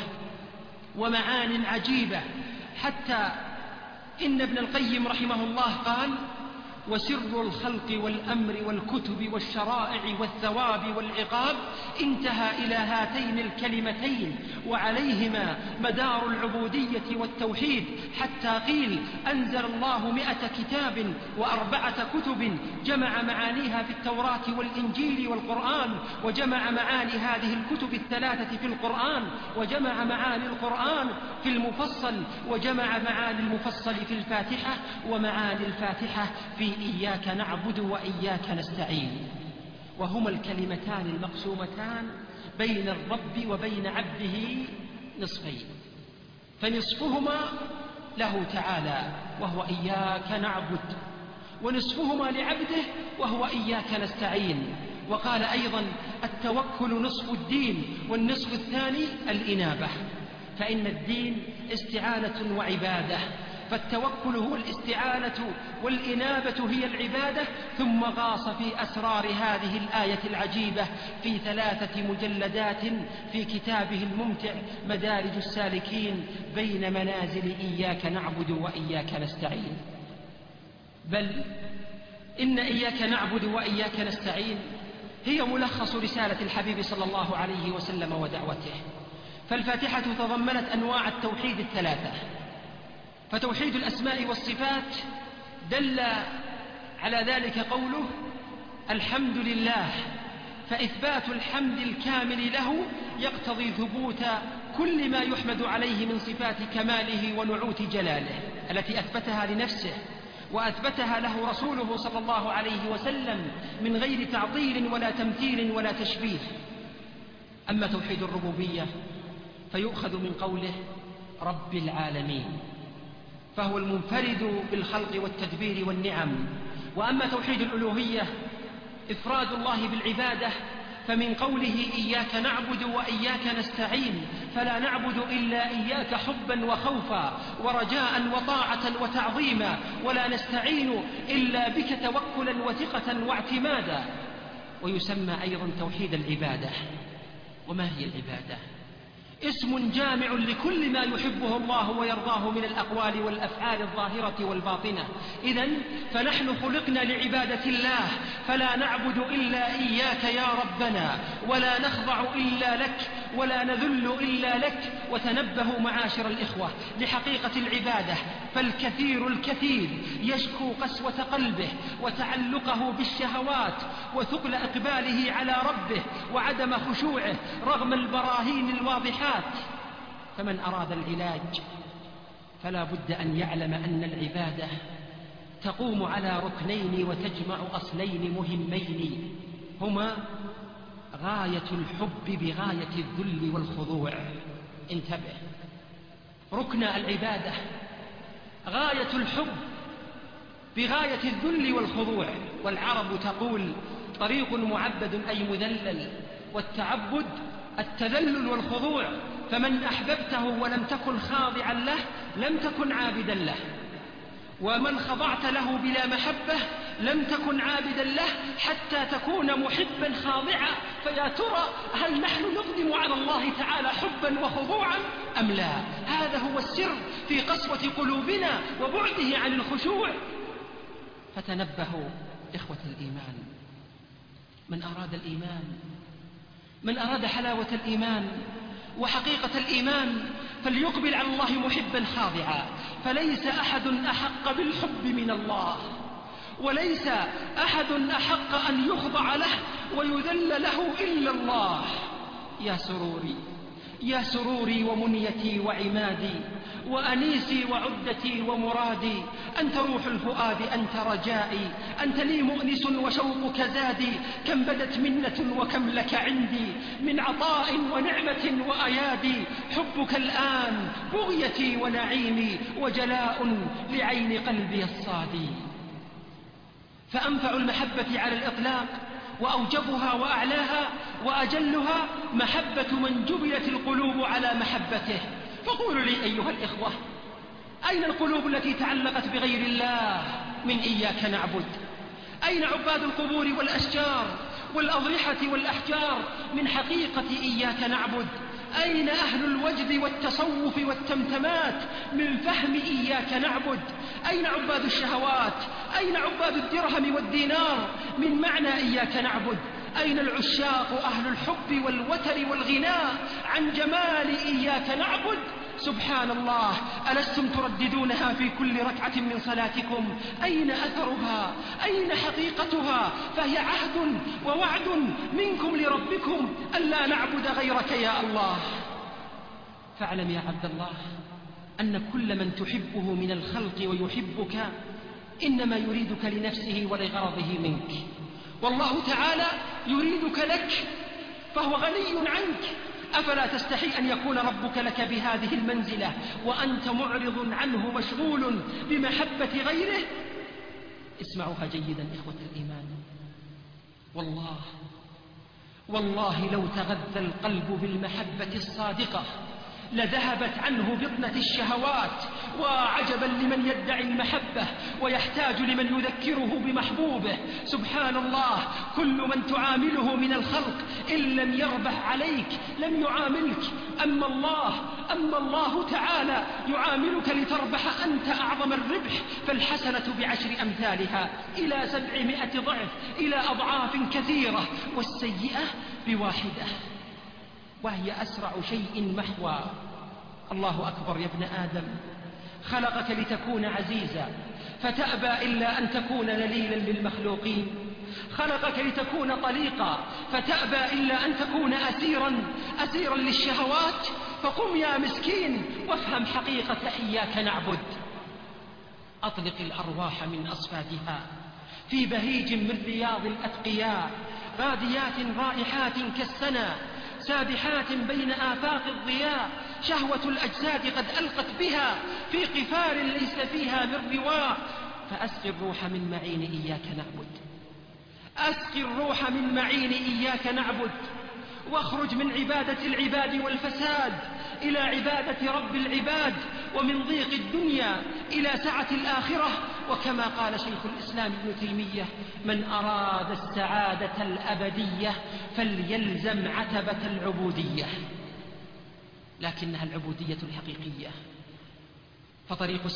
ومعان عجيبة، حتى إن ابن القيم رحمه الله قال وسر الخلق والأمر والكتب والشرائع والثواب والعقاب انتهى إلى هاتين الكلمتين وعليهما مدار العبودية والتوحيد، حتى قيل أنزل الله 100 كتاب و4 كتب جمع معانيها في التوراة والإنجيل والقرآن، وجمع معاني هذه الكتب الثلاثة في القرآن، وجمع معاني القرآن في المفصل، وجمع معاني المفصل في الفاتحة، ومعاني الفاتحة في إياك نعبد وإياك نستعين. وهما الكلمتان المقسومتان بين الرب وبين عبده نصفين، فنصفهما له تعالى وهو إياك نعبد، ونصفهما لعبده وهو إياك نستعين. وقال أيضا التوكل نصف الدين والنصف الثاني الإنابة، فإن الدين استعانة وعبادة، فالتوكل هو الاستعانة والإنابة هي العبادة. ثم غاص في أسرار هذه الآية العجيبة في 3 مجلدات في كتابه الممتع مدارج السالكين بين منازل إياك نعبد وإياك نستعين. بل إن إياك نعبد وإياك نستعين هي ملخص رسالة الحبيب صلى الله عليه وسلم ودعوته. فالفاتحة تضمنت أنواع التوحيد 3، فتوحيد الأسماء والصفات دل على ذلك قوله الحمد لله، فإثبات الحمد الكامل له يقتضي ثبوت كل ما يحمد عليه من صفات كماله ونعوت جلاله التي أثبتها لنفسه وأثبتها له رسوله صلى الله عليه وسلم من غير تعطيل ولا تمثيل ولا تشبيه. أما توحيد الربوبية فيؤخذ من قوله رب العالمين، فهو المنفرد بالخلق والتدبير والنعم. وأما توحيد الألوهية إفراد الله بالعبادة، فمن قوله إياك نعبد وإياك نستعين، فلا نعبد إلا إياك حبا وخوفا ورجاء وطاعة وتعظيما، ولا نستعين إلا بك توكلا وثقة واعتمادا. ويسمى أيضا توحيد العبادة. وما هي العبادة؟ اسم جامع لكل ما يحبه الله ويرضاه من الأقوال والأفعال الظاهرة والباطنة. إذن فنحن خلقنا لعبادة الله، فلا نعبد إلا إياك يا ربنا، ولا نخضع إلا لك، ولا نذل إلا لك. وتنبهوا معاشر الإخوة لحقيقة العبادة، فالكثير الكثير يشكو قسوة قلبه وتعلقه بالشهوات وثقل إقباله على ربه وعدم خشوعه رغم البراهين الواضحات. فمن أراد العلاج فلا بد أن يعلم أن العبادة تقوم على ركنين وتجمع أصلين مهمين، هما غاية الحب بغاية الذل والخضوع. انتبه، ركن العبادة غاية الحب بغاية الذل والخضوع. والعرب تقول طريق معبد أي مذلل، والتعبد التذلل والخضوع. فمن أحببته ولم تكن خاضعا له لم تكن عابدا له، ومن خضعت له بلا محبة لم تكن عابدا له حتى تكون محبا خاضعا. فيا ترى هل نحن نقدم على الله تعالى حبا وخضوعا أم لا؟ هذا هو السر في قسوة قلوبنا وبعده عن الخشوع. فتنبهوا إخوة الإيمان، من أراد الإيمان، من أراد حلاوة الإيمان وحقيقة الإيمان فليقبل على الله محبا خاضعا. فليس أحد أحق بالحب من الله، وليس أحد أحق أن يخضع له ويذل له إلا الله. يا سروري، يا سروري ومنيتي وعمادي، وأنيسي وعدتي ومرادي، أنت روح الفؤاد، أنت رجائي، أنت لي مؤنس وشوقك زادي. كم بدت منة وكم لك عندي من عطاء ونعمة وأيادي. حبك الآن بغيتي ونعيمي وجلاء لعين قلبي الصادي. فأنفع المحبة على الإطلاق وأوجبها وأعلاها وأجلها محبة من جبلت القلوب على محبته. فقولوا لي أيها الإخوة، أين القلوب التي تعلقت بغير الله من إياك نعبد؟ أين عباد القبور والأشجار والأضرحة والأحجار من حقيقة إياك نعبد؟ أين أهل الوجد والتصوف والتمتمات من فهم إياك نعبد؟ أين عباد الشهوات؟ أين عباد الدرهم والدينار من معنى إياك نعبد؟ أين العشاق أهل الحب والوتر والغناء عن جمال إياك نعبد؟ سبحان الله، ألستم ترددونها في كل ركعة من صلاتكم؟ أين أثرها؟ أين حقيقتها؟ فهي عهد ووعد منكم لربكم ألا نعبد غيرك يا الله. فاعلم يا عبد الله أن كل من تحبه من الخلق ويحبك إنما يريدك لنفسه ولغرضه منك، والله تعالى يريدك لك فهو غني عنك. أفلا تستحي أن يكون ربك لك بهذه المنزلة وأنت معرض عنه مشغول بمحبة غيره؟ اسمعوها جيدا إخوة الإيمان. والله لو تغذى القلب بالمحبة الصادقة لذهبت عنه بطنة الشهوات. وعجبا لمن يدعي المحبة ويحتاج لمن يذكره بمحبوبه. سبحان الله، كل من تعامله من الخلق إن لم يربح عليك لم يعاملك. أما الله تعالى يعاملك لتربح أنت أعظم الربح. فالحسنة ب10 أمثالها إلى 700 ضعف، إلى أضعاف كثيرة. والسيئة ب1 وهي أسرع شيء محوى. الله أكبر يا ابن آدم، خلقك لتكون عزيزا فتأبى إلا أن تكون ذليلا للمخلوقين. خلقك لتكون طليقا فتأبى إلا أن تكون أسيرا للشهوات. فقم يا مسكين وافهم حقيقة إياك نعبد. أطلق الأرواح من أصفادها في بهيج من رياض الأتقياء، غاديات رائحات كالسنا، سابحات بين آفاق الضياء. شهوة الأجساد قد ألقت بها في قفار ليس فيها من رواء. فأسقي الروح من معين إياك نعبد، أسقي الروح من معين إياك نعبد. واخرج من عبادة العباد والفساد إلى عبادة رب العباد، ومن ضيق الدنيا إلى سعة الآخرة. وكما قال شيخ الإسلام ابن تيمية: من أراد السعادة الأبدية فليلزم عتبة العبودية. لكنها العبودية الحقيقية. فطريق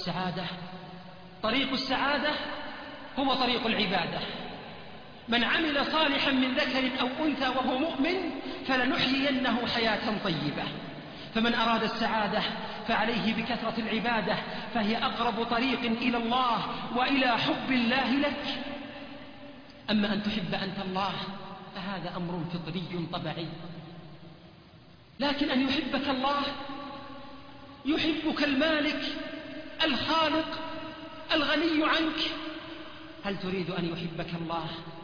السعادة هو طريق العبادة. من عمل صالحا من ذكر أو أنثى وهو مؤمن فلنحيينه حياة طيبة. فمن أراد السعادة فعليه بكثرة العبادة، فهي أقرب طريق إلى الله وإلى حب الله لك. أما أن تحب أنت الله فهذا أمر فطري طبيعي. لكن أن يحبك الله، يحبك المالك الخالق الغني عنك. هل تريد أن يحبك الله؟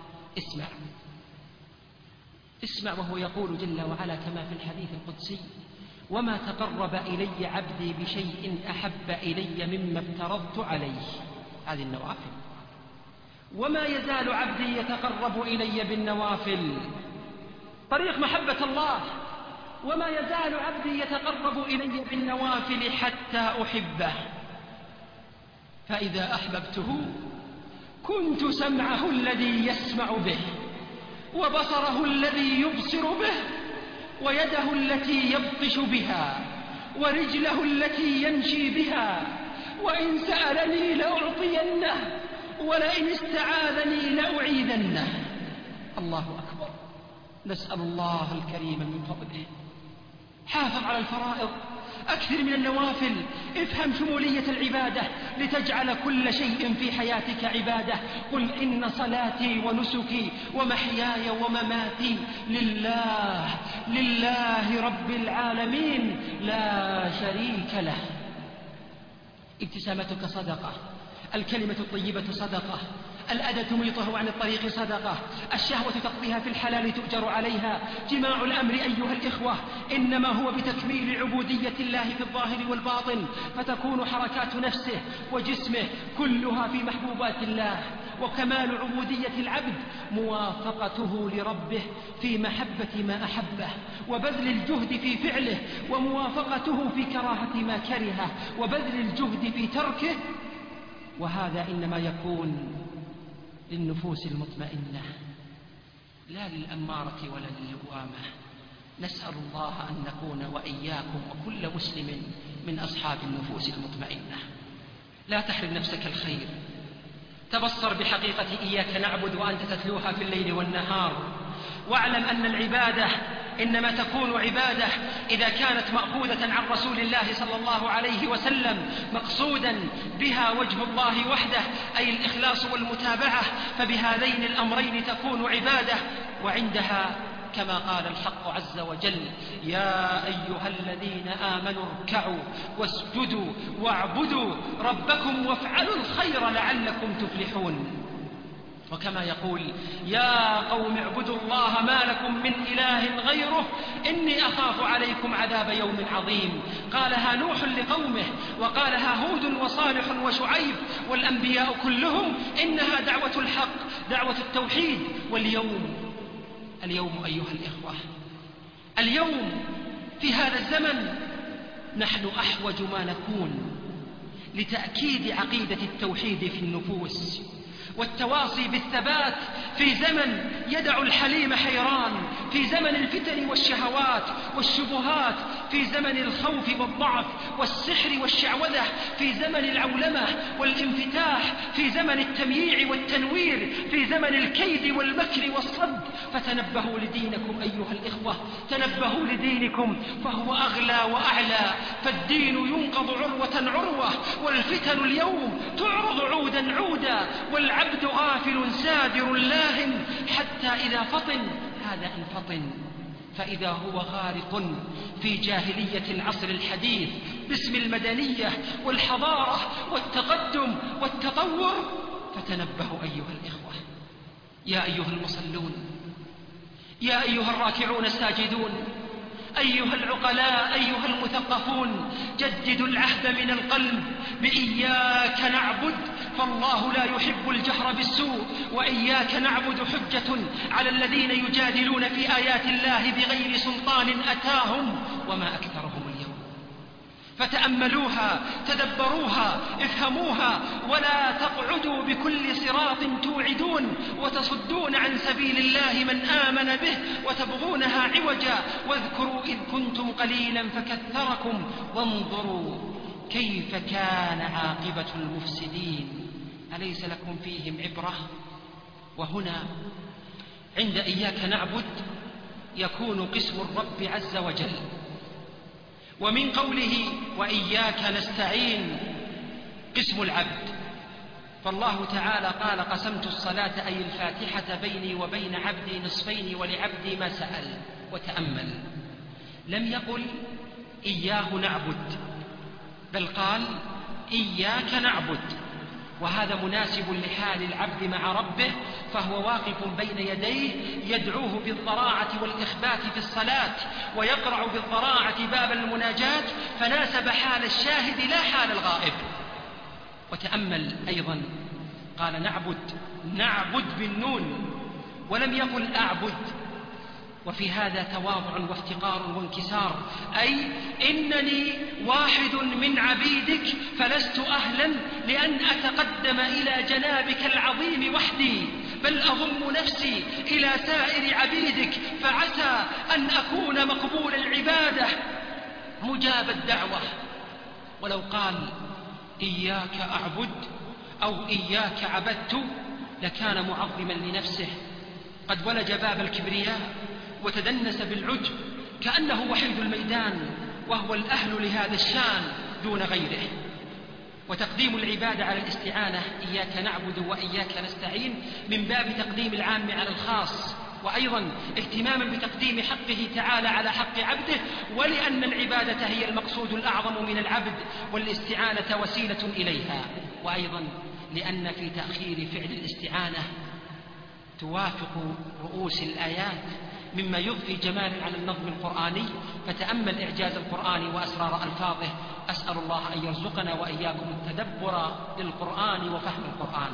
اسمع وهو يقول جل وعلا كما في الحديث القدسي: وما تقرب إلي عبدي بشيء أحب إلي مما افترضت عليه. هذه النوافل. وما يزال عبدي يتقرب إلي بالنوافل، طريق محبة الله. وما يزال عبدي يتقرب إلي بالنوافل حتى أحبه، فإذا أحببته كنت سمعه الذي يسمع به، وبصره الذي يبصر به، ويده التي يبطش بها، ورجله التي يمشي بها. وإن سألني لأعطينه، ولئن استعاذني لأعيذنه. الله أكبر. نسأل الله الكريم من فضله. حافظ على الفرائض، أكثر من النوافل. افهم شمولية العبادة لتجعل كل شيء في حياتك عبادة. قل إن صلاتي ونسكي ومحياي ومماتي لله رب العالمين لا شريك له. ابتسامتك صدقة، الكلمة الطيبة صدقة، الأذى تميطه عن الطريق صدقة، الشهوة تقضيها في الحلال تؤجر عليها. جماع الأمر أيها الإخوة إنما هو بتكميل عبودية الله في الظاهر والباطن، فتكون حركات نفسه وجسمه كلها في محبوبات الله. وكمال عبودية العبد موافقته لربه في محبة ما أحبه، وبذل الجهد في فعله، وموافقته في كراهة ما كرهه، وبذل الجهد في تركه. وهذا إنما يكون للنفوس المطمئنة لا للأمارة ولا للوامة. نسأل الله أن نكون وإياكم وكل مسلم من أصحاب النفوس المطمئنة. لا تحرم نفسك الخير. تبصر بحقيقة إياك نعبد وأنت تتلوها في الليل والنهار، واعلم أن العبادة إنما تكون عبادة إذا كانت مأخوذة عن رسول الله صلى الله عليه وسلم، مقصودا بها وجه الله وحده، أي الإخلاص والمتابعة. فبهذين الأمرين تكون عبادة. وعندها كما قال الحق عز وجل: يا أيها الذين آمنوا اركعوا واسجدوا واعبدوا ربكم وافعلوا الخير لعلكم تفلحون. وكما يقول: يا قوم اعبدوا الله ما لكم من إله غيره إني أخاف عليكم عذاب يوم عظيم. قالها نوح لقومه، وقالها هود وصالح وشعيب والأنبياء كلهم. إنها دعوة الحق، دعوة التوحيد. واليوم اليوم أيها الإخوة، اليوم في هذا الزمن نحن أحوج ما نكون لتأكيد عقيدة التوحيد في النفوس والتواصي بالثبات في زمن يدع الحليم حيران، في زمن الفتن والشهوات والشبهات، في زمن الخوف والضعف والسحر والشعوذة، في زمن العولمة والانفتاح، في زمن التمييع والتنوير، في زمن الكيد والمكر والصد. فتنبهوا لدينكم أيها الإخوة، تنبهوا لدينكم فهو أغلى وأعلى، فالدين ينقض عروة عروة، والفتن اليوم تعرض عودا عودا، والعبد غافل سادر لاهٍ حتى إذا فطن هذا إن فطن فإذا هو غارق في جاهلية العصر الحديث باسم المدنية والحضارة والتقدم والتطور. فتنبهوا أيها الإخوة، يا أيها المصلون، يا أيها الراكعون الساجدون، أيها العقلاء، أيها المثقفون، جددوا العهد من القلب بإياك نعبد، فالله لا يحب الجهر بالسوء، وإياك نعبد حجة على الذين يجادلون في آيات الله بغير سلطان أتاهم وما أكثرهم اليوم. فتأملوها، تدبروها، افهموها، ولا تقعدوا بكل صراط توعدون وتصدون عن سبيل الله من آمن به وتبغونها عوجا. واذكروا إذ كنتم قليلا فكثركم وانظروا كيف كان عاقبة المفسدين أليس لكم فيهم عبرة؟ وهنا عند إياك نعبد يكون قسم الرب عز وجل، ومن قوله وإياك نستعين قسم العبد. فالله تعالى قال قسمت الصلاة أي الفاتحة بيني وبين عبدي نصفين ولعبدي ما سأل. وتأمل، لم يقل إياه نعبد، بل قال إياك نعبد، وهذا مناسب لحال العبد مع ربه، فهو واقف بين يديه يدعوه بالضراعة والإخبات في الصلاة، ويقرع بالضراعة باب المناجاة، فناسب حال الشاهد لا حال الغائب. وتأمل أيضا قال نعبد بالنون ولم يقل أعبد، وفي هذا تواضع وافتقار وانكسار، أي إنني واحد من عبيدك فلست أهلا لأن أتقدم إلى جنابك العظيم وحدي، بل أضم نفسي إلى سائر عبيدك، فعسى أن أكون مقبول العبادة مجاب الدعوة. ولو قال إياك أعبد أو إياك عبدت لكان معظما لنفسه، قد ولج باب الكبرياء وتدنس بالعجب كأنه وحيد الميدان، وهو الأهل لهذا الشان دون غيره. وتقديم العبادة على الاستعانة إياك نعبد وإياك نستعين من باب تقديم العام على الخاص، وأيضا اهتماما بتقديم حقه تعالى على حق عبده، ولأن العبادة هي المقصود الأعظم من العبد والاستعانة وسيلة إليها، وأيضا لأن في تأخير فعل الاستعانة توافق رؤوس الآيات مما يضفي جمالا على النظم القرآني. فتأمل إعجاز القرآن وأسرار ألفاظه. أسأل الله أن يرزقنا وإياكم التدبر للقرآن وفهم القرآن.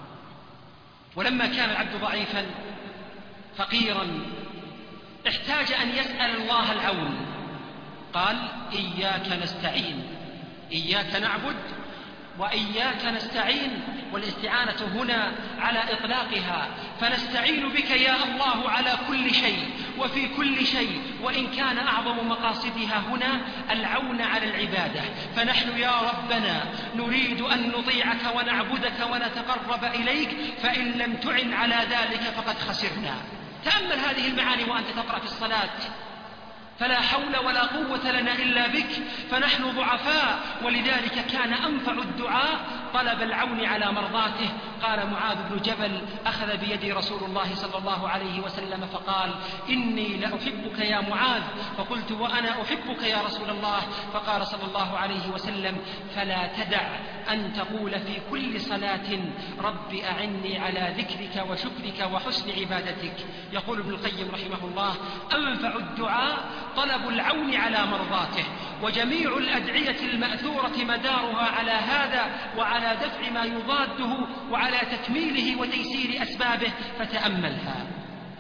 ولما كان العبد ضعيفا فقيرا احتاج أن يسأل الله العون، قال إياك نستعين، إياك نعبد وإياك نستعين، والاستعانة هنا على إطلاقها، فنستعين بك يا الله على كل شيء وفي كل شيء، وإن كان أعظم مقاصدها هنا العون على العبادة. فنحن يا ربنا نريد أن نطيعك ونعبدك ونتقرب إليك، فإن لم تعن على ذلك فقد خسرنا. تأمل هذه المعاني وأنت تقرأ في الصلاة، فلا حول ولا قوة لنا إلا بك، فنحن ضعفاء، ولذلك كان أنفع الدعاء طلب العون على مرضاته. قال معاذ بن جبل أخذ بيدي رسول الله صلى الله عليه وسلم فقال إني لأحبك يا معاذ، فقلت وأنا أحبك يا رسول الله، فقال صلى الله عليه وسلم فلا تدع أن تقول في كل صلاة رب أعني على ذكرك وشكرك وحسن عبادتك. يقول ابن القيم رحمه الله أنفع الدعاء طلب العون على مرضاته، وجميع الأدعية المأثورة مدارها على هذا وعلى دفع ما يضاده وعلى تكميله وتيسير أسبابه. فتأملها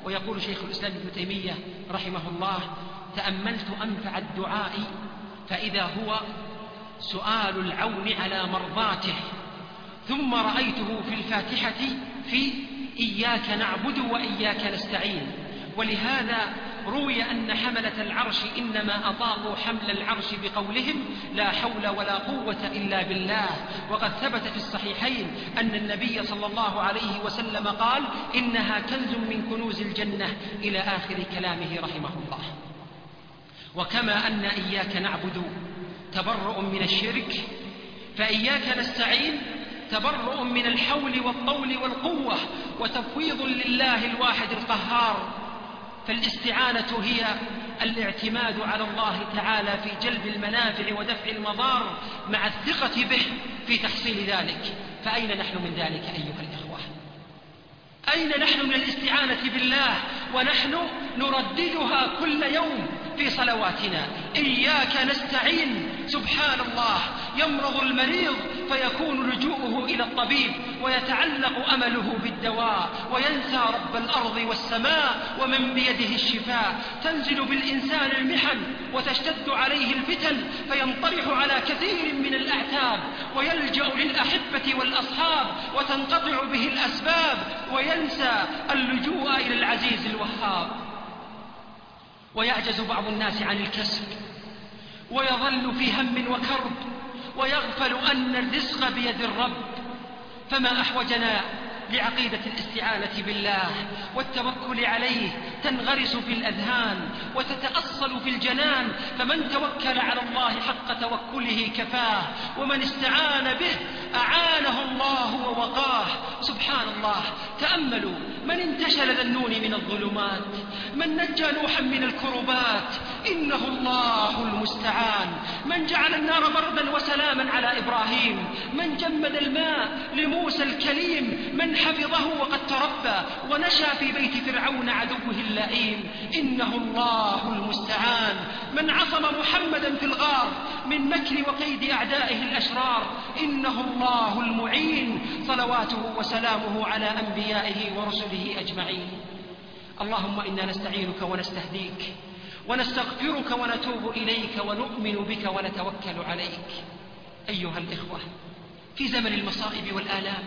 ويقول شيخ الإسلام ابن تيمية رحمه الله: تأملت أنفع الدعاء فإذا هو سؤال العون على مرضاته، ثم رأيته في الفاتحة في إياك نعبد وإياك نستعين. ولهذا روي أن حملة العرش إنما أطاقوا حمل العرش بقولهم لا حول ولا قوة إلا بالله. وقد ثبت في الصحيحين أن النبي صلى الله عليه وسلم قال: إنها كنز من كنوز الجنة، إلى آخر كلامه رحمه الله. وكما أن إياك نعبد تبرؤ من الشرك، فإياك نستعين تبرؤ من الحول والطول والقوة وتفويض لله الواحد القهار. فالاستعانة هي الاعتماد على الله تعالى في جلب المنافع ودفع المضار مع الثقة به في تحصيل ذلك. فأين نحن من ذلك أيها الإخوة؟ أين نحن من الاستعانة بالله ونحن نرددها كل يوم في صلواتنا؟ إياك نستعين. سبحان الله، يمرض المريض فيكون لجوءه إلى الطبيب ويتعلق أمله بالدواء وينسى رب الأرض والسماء ومن بيده الشفاء. تنزل بالإنسان المحن وتشتد عليه الفتن فينطرح على كثير من الأعتاب ويلجأ للأحبة والأصحاب وتنقطع به الأسباب وينسى اللجوء إلى العزيز الوهاب. ويعجز بعض الناس عن الكسب ويظل في هم وكرب ويغفل أن الرزق بيد الرب. فما أحوجنا لعقيدة الاستعانة بالله والتوكل عليه تنغرس في الأذهان وتتأصل في الجنان. فمن توكل على الله حق توكله كفاه، ومن استعان به أعانه الله ووقاه. سبحان الله، تأملوا من انتشل ذا النون من الظلمات، من نجى نوحا من الكربات، إنه الله المستعان. من جعل النار بردا وسلاما على إبراهيم، من جمد الماء لموسى الكليم، من حفظه وقد تربى ونشا في بيت فرعون عدوه اللئيم، إنه الله المستعان. من عصم محمدا في الغار من مكر وكيد أعدائه الأشرار، إنه الله المعين. صلواته وسلامه على أنبيائه ورسله أجمعين. اللهم إنا نستعينك ونستهديك ونستغفرك ونتوب إليك ونؤمن بك ونتوكل عليك. أيها الإخوة، في زمن المصائب والآلام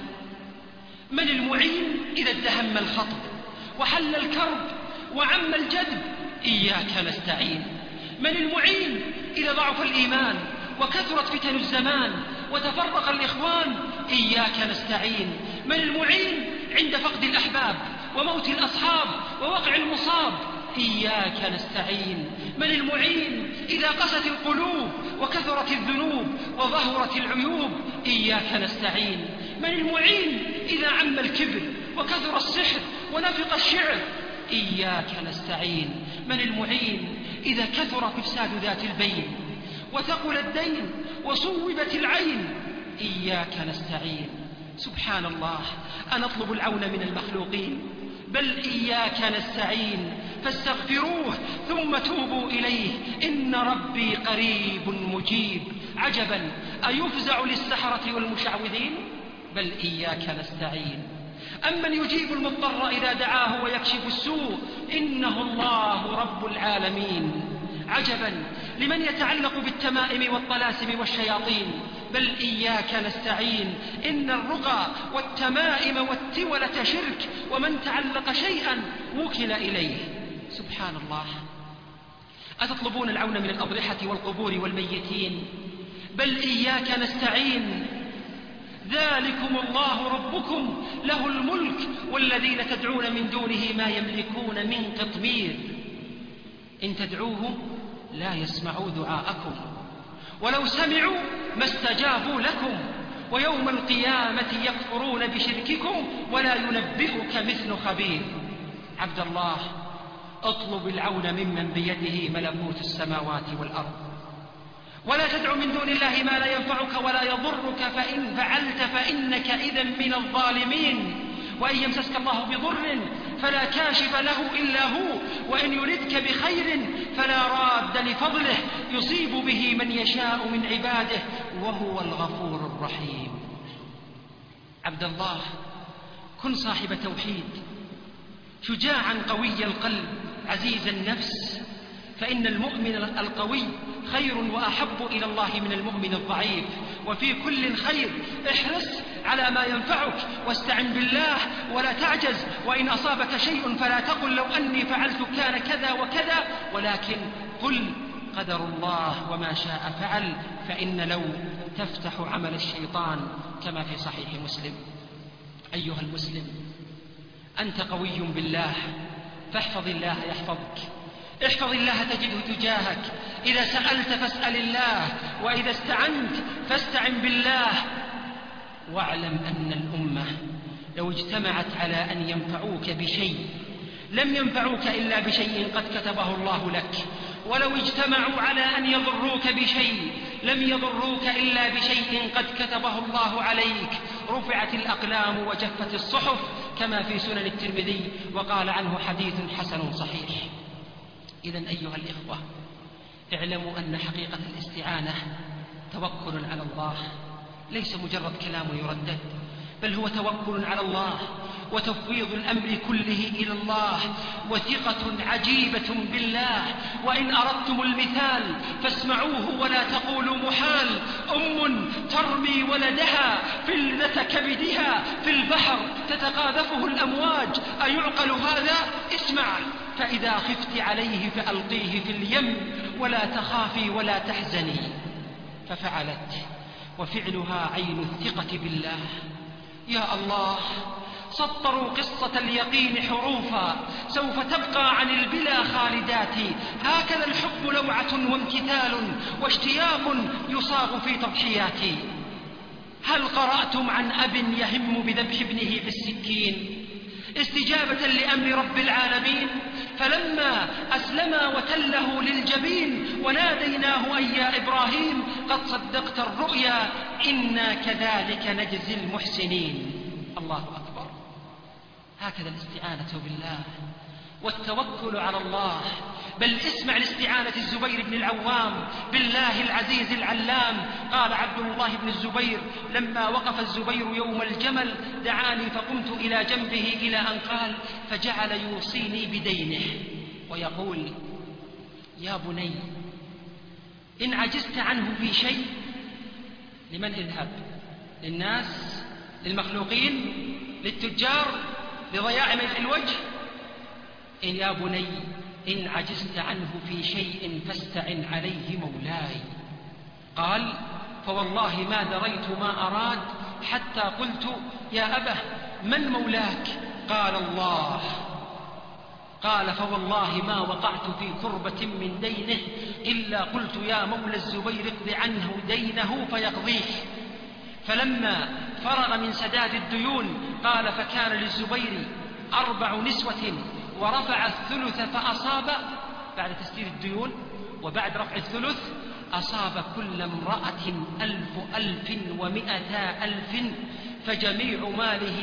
من المعين إذا ادهم الخطب وحل الكرب وعم الجدب؟ إياك نستعين. من المعين إذا ضعف الإيمان وكثرت فتن الزمان وتفرق الإخوان؟ إياك نستعين. من المعين عند فقد الأحباب وموت الأصحاب ووقع المصاب؟ إياك نستعين. من المعين إذا قست القلوب وكثرت الذنوب وظهرت العيوب؟ إياك نستعين. من المعين إذا عم الكبر وكثر السحر ونفق الشعر؟ إياك نستعين. من المعين إذا كثر إفساد ذات البين وثقل الدين وصوبت العين؟ إياك نستعين. سبحان الله، أنطلب العون من المخلوقين؟ بل إياك نستعين. فاستغفروه ثم توبوا إليه، إن ربي قريب مجيب. عجبا، أيفزع للسحرة والمشعوذين؟ بل إياك نستعين. أمن يجيب المضطر إذا دعاه ويكشف السوء؟ إنه الله رب العالمين. عجبا لمن يتعلق بالتمائم والطلاسم والشياطين؟ بل إياك نستعين. إن الرقى والتمائم والتولة شرك، ومن تعلق شيئا وكل إليه. سبحان الله، أتطلبون العون من الأضرحة والقبور والميتين؟ بل إياك نستعين. ذلكم الله ربكم له الملك والذين تدعون من دونه ما يملكون من قطمير. إن تدعوهم لا يسمعوا دعاءكم، ولو سمعوا ما استجابوا لكم، ويوم القيامة يكفرون بشرككم ولا ينبئك مثل خبير. عبد الله، اطلب العون ممن بيده ملكوت السماوات والأرض، ولا تدع من دون الله ما لا ينفعك ولا يضرك، فإن فعلت فإنك إذا من الظالمين. وإن يمسسك الله بضر فلا كاشف له إلا هو، وإن يردك بخير فلا راد لفضله، يصيب به من يشاء من عباده وهو الغفور الرحيم. عبد الله، كن صاحب توحيد شجاعا قوي القلب عزيز النفس، فإن المؤمن القوي خير وأحب إلى الله من المؤمن الضعيف. وفي كل خير احرص على ما ينفعك واستعن بالله ولا تعجز، وإن أصابك شيء فلا تقل لو أني فعلت كان كذا وكذا، ولكن قل قدر الله وما شاء فعل، فإن لو تفتح عمل الشيطان كما في صحيح مسلم. أيها المسلم، أنت قوي بالله فاحفظ الله يحفظك، احفظ الله تجده تجاهك، إذا سألت فاسأل الله، وإذا استعنت فاستعن بالله. واعلم أن الأمة لو اجتمعت على أن ينفعوك بشيء لم ينفعوك إلا بشيء قد كتبه الله لك، ولو اجتمعوا على أن يضروك بشيء لم يضروك إلا بشيء قد كتبه الله عليك. رفعت الأقلام وجفت الصحف كما في سنن الترمذي، وقال عنه حديث حسن صحيح. إذن أيها الإخوة، اعلموا أن حقيقة الاستعانة توكل على الله، ليس مجرد كلام يردد، بل هو توكل على الله وتفويض الأمر كله إلى الله وثقة عجيبة بالله. وإن أردتم المثال فاسمعوه ولا تقولوا محال. ترمي ولدها فلذة كبدها في البحر تتقاذفه الأمواج، أيعقل هذا؟ اسمع. فإذا خفت عليه فألقيه في اليم ولا تخافي ولا تحزني. ففعلت، وفعلها عين الثقة بالله. يا الله، سطروا قصة اليقين حروفا سوف تبقى عن البلا خالدات. هكذا الحب لوعة وامتثال واشتياق يصاغ في تضحيات. هل قرأتم عن أب يهم بذبح ابنه بالسكين استجابة لأمر رب العالمين؟ فلما أسلما وتله للجبين وناديناه أي يا إبراهيم قد صدقت الرؤيا إنا كذلك نجزي المحسنين. الله أكبر. هكذا الاستعانة بالله والتوكل على الله. بل اسمع لاستعانة الزبير بن العوام بالله العزيز العلام. قال عبد الله بن الزبير لما وقف الزبير يوم الجمل دعاني فقمت إلى جنبه إلى أن قال فجعل يوصيني بدينه ويقول يا بني إن عجزت عنه في شيء، لمن اذهب؟ للناس، للمخلوقين، للتجار، لضياع ملء الوجه؟ إن يا بني إن عجزت عنه في شيء فاستعن عليه مولاي. قال فوالله ما دريت ما أراد حتى قلت يا أبه من مولاك؟ قال الله. قال فوالله ما وقعت في كربة من دينه إلا قلت يا مولى الزبير اقض عنه دينه فيقضيه. فلما فرغ من سداد الديون قال فكان للزبير 4 نسوة ورفع الثلث فأصاب، بعد تسديد الديون وبعد رفع الثلث أصاب كل امرأة 1,100,000 فجميع ماله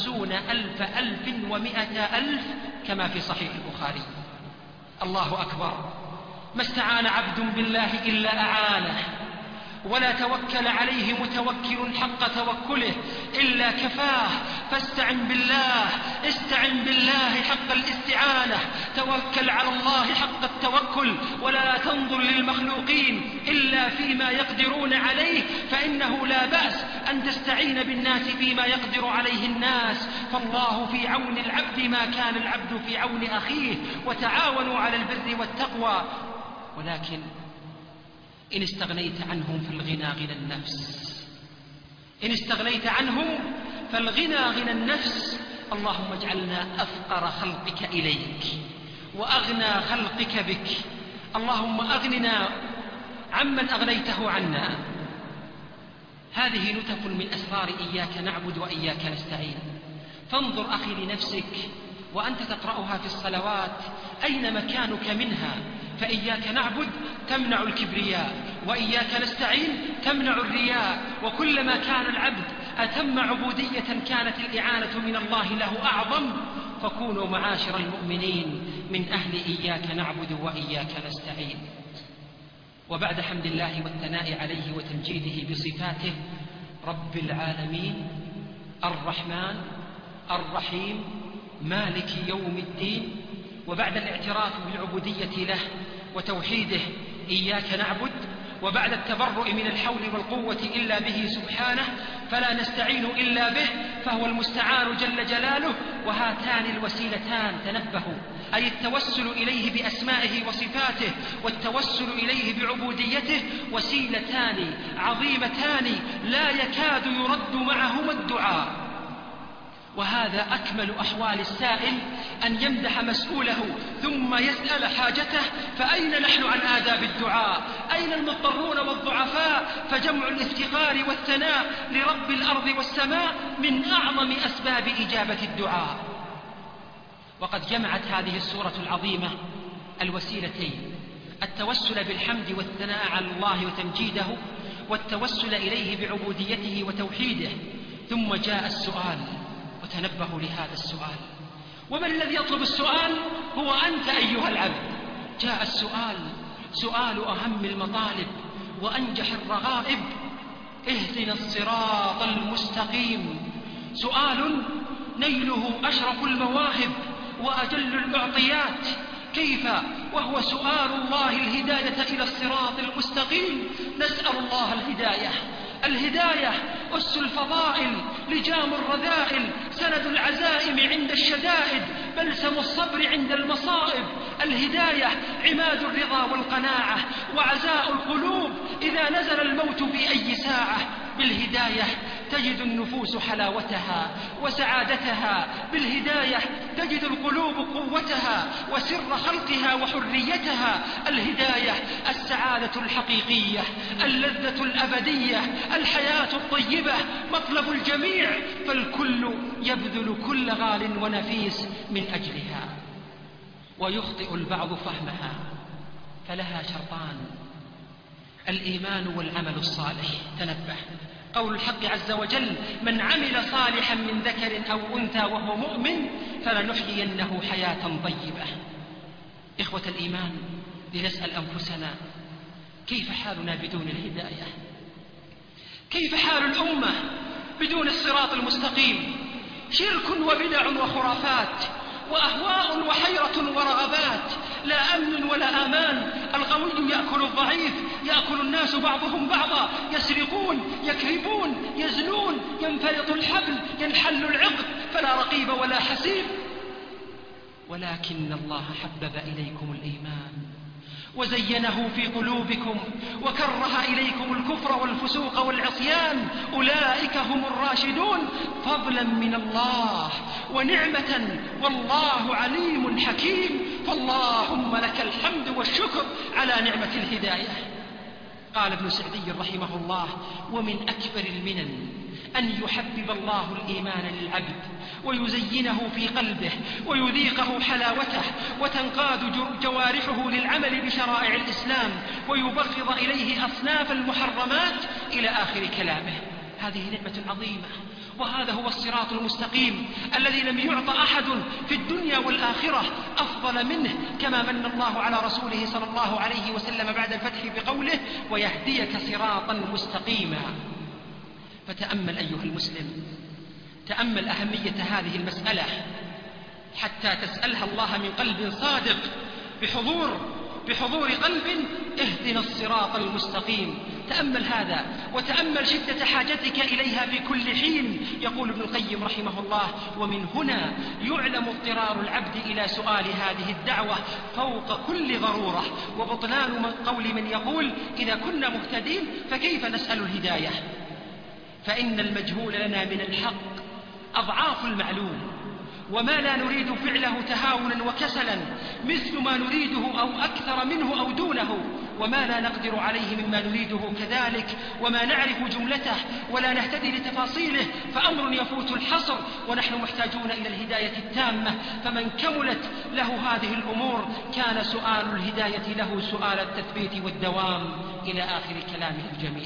50,000 كما في صحيح البخاري. الله أكبر. ما استعان عبد بالله إلا أعانه، ولا توكل عليه متوكل حق توكله إلا كفاه. فاستعن بالله، استعن بالله حق الاستعانة، توكل على الله حق التوكل، ولا تنظر للمخلوقين إلا فيما يقدرون عليه، فإنه لا بأس أن تستعين بالناس فيما يقدر عليه الناس، فالله في عون العبد ما كان العبد في عون أخيه، وتعاونوا على البر والتقوى. ولكن إن استغنيت عنهم فالغنى غنى النفس، إن استغنيت عنهم فالغنى غنى النفس. اللهم اجعلنا أفقر خلقك إليك وأغنى خلقك بك. اللهم أغننا عمن أغنيته عنا. هذه نتف من أسرار إياك نعبد وإياك نستعين. فانظر أخي لنفسك وأنت تقرأها في الصلوات أين مكانك منها؟ فإياك نعبد تمنع الكبرياء، وإياك نستعين تمنع الرياء. وكلما كان العبد أتم عبودية كانت الإعانة من الله له أعظم. فكونوا معاشر المؤمنين من أهل إياك نعبد وإياك نستعين. وبعد حمد الله والثناء عليه وتمجيده بصفاته رب العالمين الرحمن الرحيم مالك يوم الدين، وبعد الاعتراف بالعبودية له وتوحيده إياك نعبد، وبعد التبرؤ من الحول والقوة إلا به سبحانه فلا نستعين إلا به، فهو المستعان جل جلاله. وهاتان الوسيلتان تنبهوا، أي التوسل إليه بأسمائه وصفاته والتوسل إليه بعبوديته، وسيلتان عظيمتان لا يكاد يرد معهما الدعاء. وهذا أكمل أحوال السائل، أن يمدح مسؤوله ثم يسأل حاجته. فأين نحن عن آداب الدعاء؟ أين المضطرون والضعفاء؟ فجمع الافتقار والثناء لرب الأرض والسماء من أعظم أسباب إجابة الدعاء. وقد جمعت هذه السورة العظيمة الوسيلتين: التوسل بالحمد والثناء على الله وتمجيده، والتوسل إليه بعبوديته وتوحيده. ثم جاء السؤال، وتنبهوا لهذا السؤال. ومن الذي يطلب السؤال؟ هو أنت أيها العبد. جاء السؤال، سؤال أهم المطالب وأنجح الرغائب: اهدنا الصراط المستقيم. سؤال نيله أشرف المواهب وأجل الأعطيات. كيف وهو سؤال الله الهداية إلى الصراط المستقيم؟ نسأل الله الهداية. الهداية أس الفضائل، لجام الرذائل، سند العزائم عند الشدائد، بلسم الصبر عند المصائب. الهداية عماد الرضا والقناعة، وعزاء القلوب إذا نزل الموت في أي ساعة. بالهداية تجد النفوس حلاوتها وسعادتها، بالهداية تجد القلوب قوتها وسر خلقها وحريتها. الهداية السعادة الحقيقية، اللذة الأبدية، الحياة الطيبة، مطلب الجميع، فالكل يبذل كل غال ونفيس من أجلها. ويخطئ البعض فهمها، فلها شرطان: الإيمان والعمل الصالح. تنبه، قول الحق عز وجل: من عمل صالحا من ذكر أو أنثى وهو مؤمن فلنحيينه حياة طيبة. إخوة الإيمان، لنسأل أنفسنا: كيف حالنا بدون الهداية؟ كيف حال الأمة بدون الصراط المستقيم؟ شرك وبدع وخرافات وأهواء وحيرة ورغبات، لا أمن ولا أمان. القوي يأكل الضعيف، يأكل الناس بعضهم بعضا، يسرقون، يكذبون، يزنون، ينفلط الحبل، ينحل العقد، فلا رقيب ولا حسيب. ولكن الله حبب إليكم الإيمان وزينه في قلوبكم وكره إليكم الكفر والفسوق والعصيان، أولئك هم الراشدون، فضلا من الله ونعمة، والله عليم حكيم. فاللهم لك الحمد والشكر على نعمة الهداية. قال ابن سعدي رحمه الله: ومن أكبر المنن أن يحبب الله الإيمان للعبد ويزينه في قلبه ويذيقه حلاوته، وتنقاد جوارحه للعمل بشرائع الإسلام، ويبغض إليه أصناف المحرمات، إلى آخر كلامه. هذه نعمة عظيمة، وهذا هو الصراط المستقيم الذي لم يعط أحد في الدنيا والآخرة أفضل منه، كما من الله على رسوله صلى الله عليه وسلم بعد الفتح بقوله: ويهديك صراطا مستقيما. فتأمل أيها المسلم، تأمل أهمية هذه المسألة حتى تسألها الله من قلب صادق، بحضور قلب: اهدنا الصراط المستقيم. تأمل هذا، وتأمل شدة حاجتك إليها في كل حين. يقول ابن القيم رحمه الله: ومن هنا يعلم اضطرار العبد إلى سؤال هذه الدعوة فوق كل ضرورة، وبطلان قول من يقول: إذا كنا مهتدين فكيف نسأل الهداية؟ فإن المجهول لنا من الحق أضعاف المعلوم، وما لا نريد فعله تهاونا وكسلا مثل ما نريده أو أكثر منه أو دونه، وما لا نقدر عليه مما نريده كذلك، وما نعرف جملته ولا نهتدي لتفاصيله فأمر يفوت الحصر، ونحن محتاجون إلى الهداية التامة. فمن كملت له هذه الأمور كان سؤال الهداية له سؤال التثبيت والدوام، إلى آخر كلامه الجميل.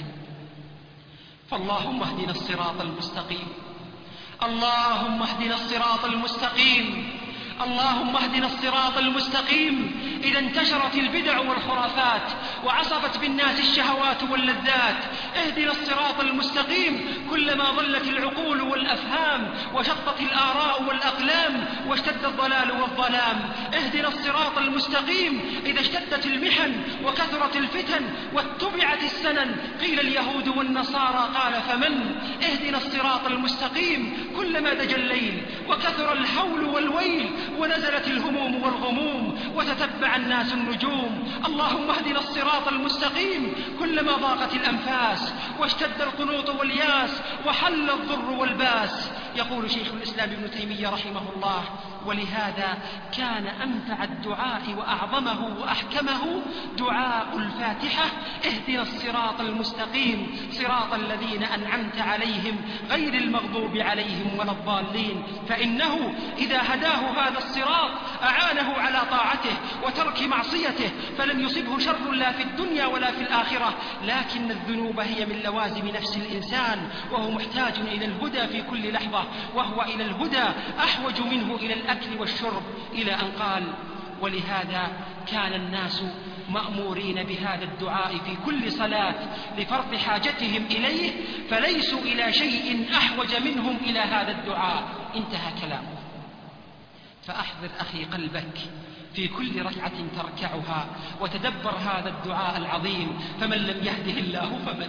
فاللهم اهدنا الصراط المستقيم، اللهم اهدنا الصراط المستقيم، اللهم اهدنا الصراط المستقيم. إذا انتشرت البدع والخرافات وعصفت بالناس الشهوات واللذات، اهدنا الصراط المستقيم. كلما ضلت العقول والأفهام وشطت الآراء والأقلام واشتد الضلال والظلام. اهدنا الصراط المستقيم إذا اشتدت المحن وكثرت الفتن واتبعت السنن. قيل اليهود والنصارى قال فمن؟ اهدنا الصراط المستقيم كلما دجى الليل وكثر الحول والويل ونزلت الهموم والغموم وتتبع الناس النجوم. اللهم اهدنا الصراط المستقيم كلما ضاقت الأنفاس واشتد القنوط والياس وحل الضر والباس. يقول شيخ الإسلام ابن تيمية رحمه الله: ولهذا كان أمتع الدعاء وأعظمه وأحكمه دعاء الفاتحة: اهدنا الصراط المستقيم صراط الذين أنعمت عليهم غير المغضوب عليهم ولا الضالين. فإنه إذا هداه هذا الصراط أعانه على طاعته وترك معصيته، فلم يصبه شر لا في الدنيا ولا في الآخرة. لكن الذنوب هي من لوازم نفس الإنسان، وهو محتاج إلى الهدى في كل لحظة، وهو إلى الهدى أحوج منه إلى الأكل والشرب، إلى أن قال: ولهذا كان الناس مأمورين بهذا الدعاء في كل صلاة لفرض حاجتهم إليه، فليسوا إلى شيء أحوج منهم إلى هذا الدعاء. انتهى كلامه. فأحضر أخي قلبك في كل ركعة تركعها وتدبر هذا الدعاء العظيم. فمن لم يهده الله فمن؟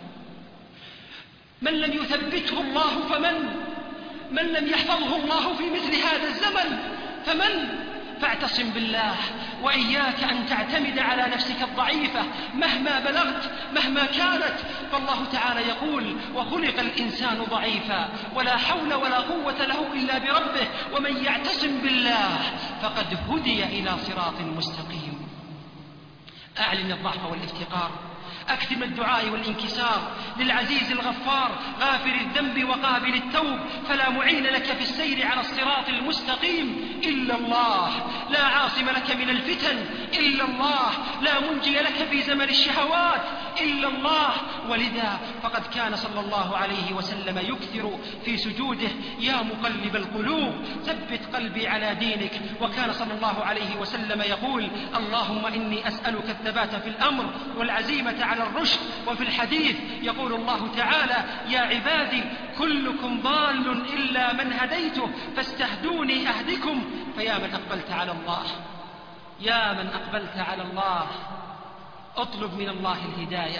من لم يثبته الله فمن؟ من لم يحفظه الله في مثل هذا الزمن فمن؟ فاعتصم بالله، وإياك أن تعتمد على نفسك الضعيفة مهما بلغت مهما كانت. فالله تعالى يقول: وخلق الإنسان ضعيفا ولا حول ولا قوة له إلا بربه ومن يعتصم بالله فقد هدي إلى صراط مستقيم. أعلن الضعف والافتقار، أكثر من الدعاء والانكسار للعزيز الغفار غافر الذنب وقابل التوب. فلا معين لك في السير على الصراط المستقيم إلا الله، لا عاصم لك من الفتن إلا الله، لا منجي لك في زمن الشهوات إلا الله. ولذا فقد كان صلى الله عليه وسلم يكثر في سجوده: يا مقلب القلوب ثبت قلبي على دينك. وكان صلى الله عليه وسلم يقول: اللهم إني أسألك الثبات في الأمر والعزيمة على الرشد. وفي الحديث يقول الله تعالى: يا عبادي كلكم ضال إلا من هديته فاستهدوني أهدكم. فيا من أقبلت على الله، يا من أقبلت على الله، اطلب من الله الهداية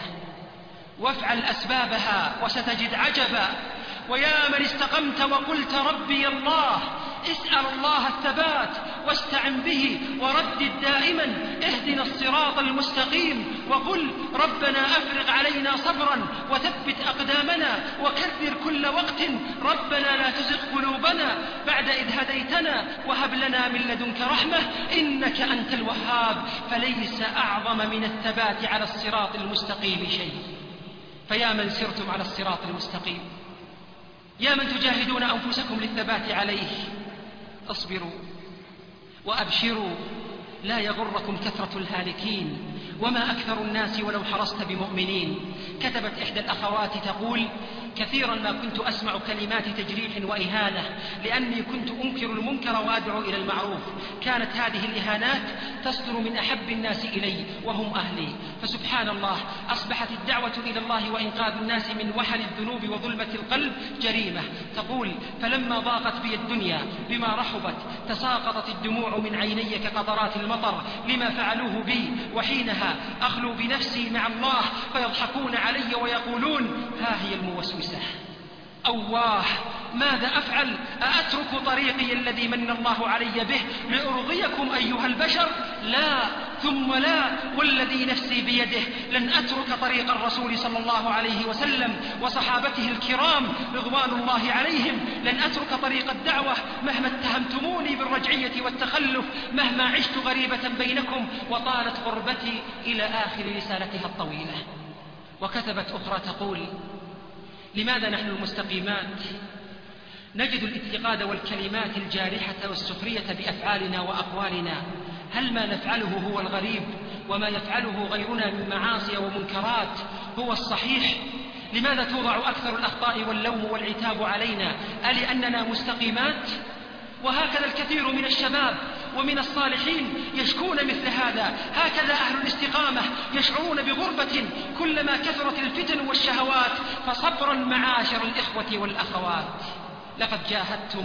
وافعل أسبابها وستجد عجبا. ويا من استقمت وقلت ربي الله، اسأل الله الثبات واستعن به وردد دائما: اهدنا الصراط المستقيم. وقل: ربنا أفرغ علينا صبرا وثبت أقدامنا وكثر كل وقت. ربنا لا تزغ قلوبنا بعد إذ هديتنا وهب لنا من لدنك رحمة إنك أنت الوهاب. فليس أعظم من الثبات على الصراط المستقيم شيء. فيا من سرتم على الصراط المستقيم، يا من تجاهدون أنفسكم للثبات عليه، اصبروا وأبشروا، لا يغركم كثرة الهالكين، وما أكثر الناس ولو حرصت بمؤمنين. كتبت إحدى الأخوات تقول: كثيرا ما كنت أسمع كلمات تجريح وإهانة لأني كنت أنكر المنكر وأدعو إلى المعروف. كانت هذه الإهانات تصدر من أحب الناس إلي وهم أهلي. فسبحان الله، أصبحت الدعوة إلى الله وإنقاذ الناس من وحل الذنوب وظلمة القلب جريمة. تقول: فلما ضاقت بي الدنيا بما رحبت تساقطت الدموع من عيني كقطرات المطر لما فعلوه بي، وحينها أخلو بنفسي مع الله فيضحكون علي ويقولون: ها هي الموسوسة. أواه، ماذا أفعل؟ أأترك طريقي الذي من الله علي به لأرضيكم أيها البشر؟ لا ثم لا، والذي نفسي بيده لن أترك طريق الرسول صلى الله عليه وسلم وصحابته الكرام رضوان الله عليهم. لن أترك طريق الدعوة مهما اتهمتموني بالرجعية والتخلف، مهما عشت غريبة بينكم وطالت غربتي، إلى آخر رسالتها الطويلة. وكتبت أخرى تقول: لماذا نحن المستقيمات نجد الاتقاد والكلمات الجارحة والسخرية بأفعالنا وأقوالنا؟ هل ما نفعله هو الغريب وما يفعله غيرنا من معاصي ومنكرات هو الصحيح؟ لماذا توضع أكثر الأخطاء واللوم والعتاب علينا؟ ألأننا مستقيمات؟ وهكذا الكثير من الشباب ومن الصالحين يشكون مثل هذا. هكذا أهل الاستقامة يشعرون بغربة كلما كثرت الفتن والشهوات. فصبرا معاشر الإخوة والأخوات، لقد جاهدتم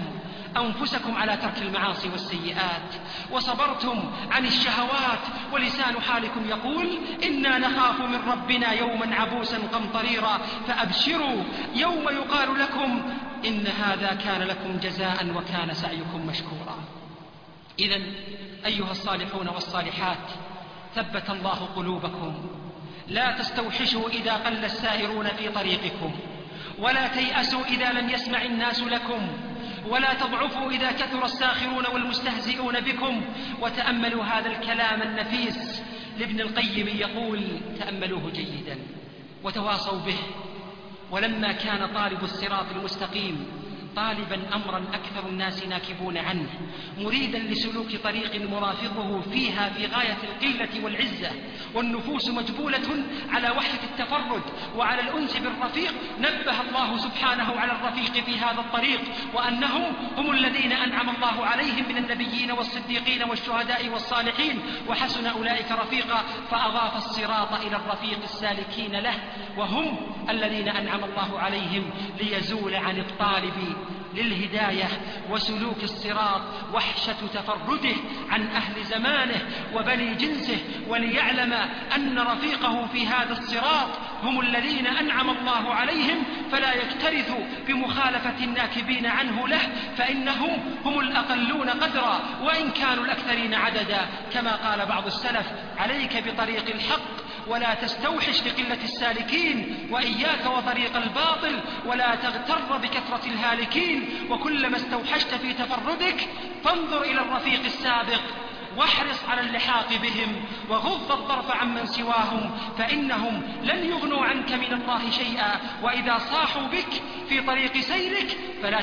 أنفسكم على ترك المعاصي والسيئات وصبرتم عن الشهوات، ولسان حالكم يقول إنا نخاف من ربنا يوما عبوسا قمطريرا، فأبشروا يوم يقال لكم إن هذا كان لكم جزاء وكان سعيكم مشكورا. إذن أيها الصالحون والصالحات، ثبت الله قلوبكم، لا تستوحشوا إذا قل السائرون في طريقكم، ولا تيأسوا إذا لم يسمع الناس لكم، ولا تضعفوا إذا كثر الساخرون والمستهزئون بكم. وتأملوا هذا الكلام النفيس لابن القيم، يقول تأملوه جيدا وتواصوا به. ولما كان طالب الصراط المستقيم طالبا أمرا أكثر الناس ناكبون عنه، مريدا لسلوك طريق مرافقه فيها في غاية القلة والعزة، والنفوس مجبولة على وحدة التفرد وعلى الأنس بالرفيق، نبه الله سبحانه على الرفيق في هذا الطريق، وأنهم هم الذين أنعم الله عليهم من النبيين والصديقين والشهداء والصالحين، وحسن أولئك رفيقا، فأضاف الصراط إلى الرفيق السالكين له، وهم الذين أنعم الله عليهم ليزول عن الطالب للهداية وسلوك الصراط وحشة تفرده عن أهل زمانه وبني جنسه، وليعلم أن رفيقه في هذا الصراط هم الذين أنعم الله عليهم، فلا يكترث بمخالفة الناكبين عنه له، فإنهم هم الأقلون قدرا وإن كانوا الأكثرين عددا. كما قال بعض السلف: عليك بطريق الحق ولا تستوحش لقلة السالكين، وإياك وطريق الباطل ولا تغتر بكثرة الهالكين. وكلما استوحشت في تفردك فانظر إلى الرفيق السابق واحرص على اللحاق بهم، وغض الطرف عمن سواهم، فإنهم لن يغنوا عنك من الله شيئا. وإذا صاحوا بك في طريق سيرك فلا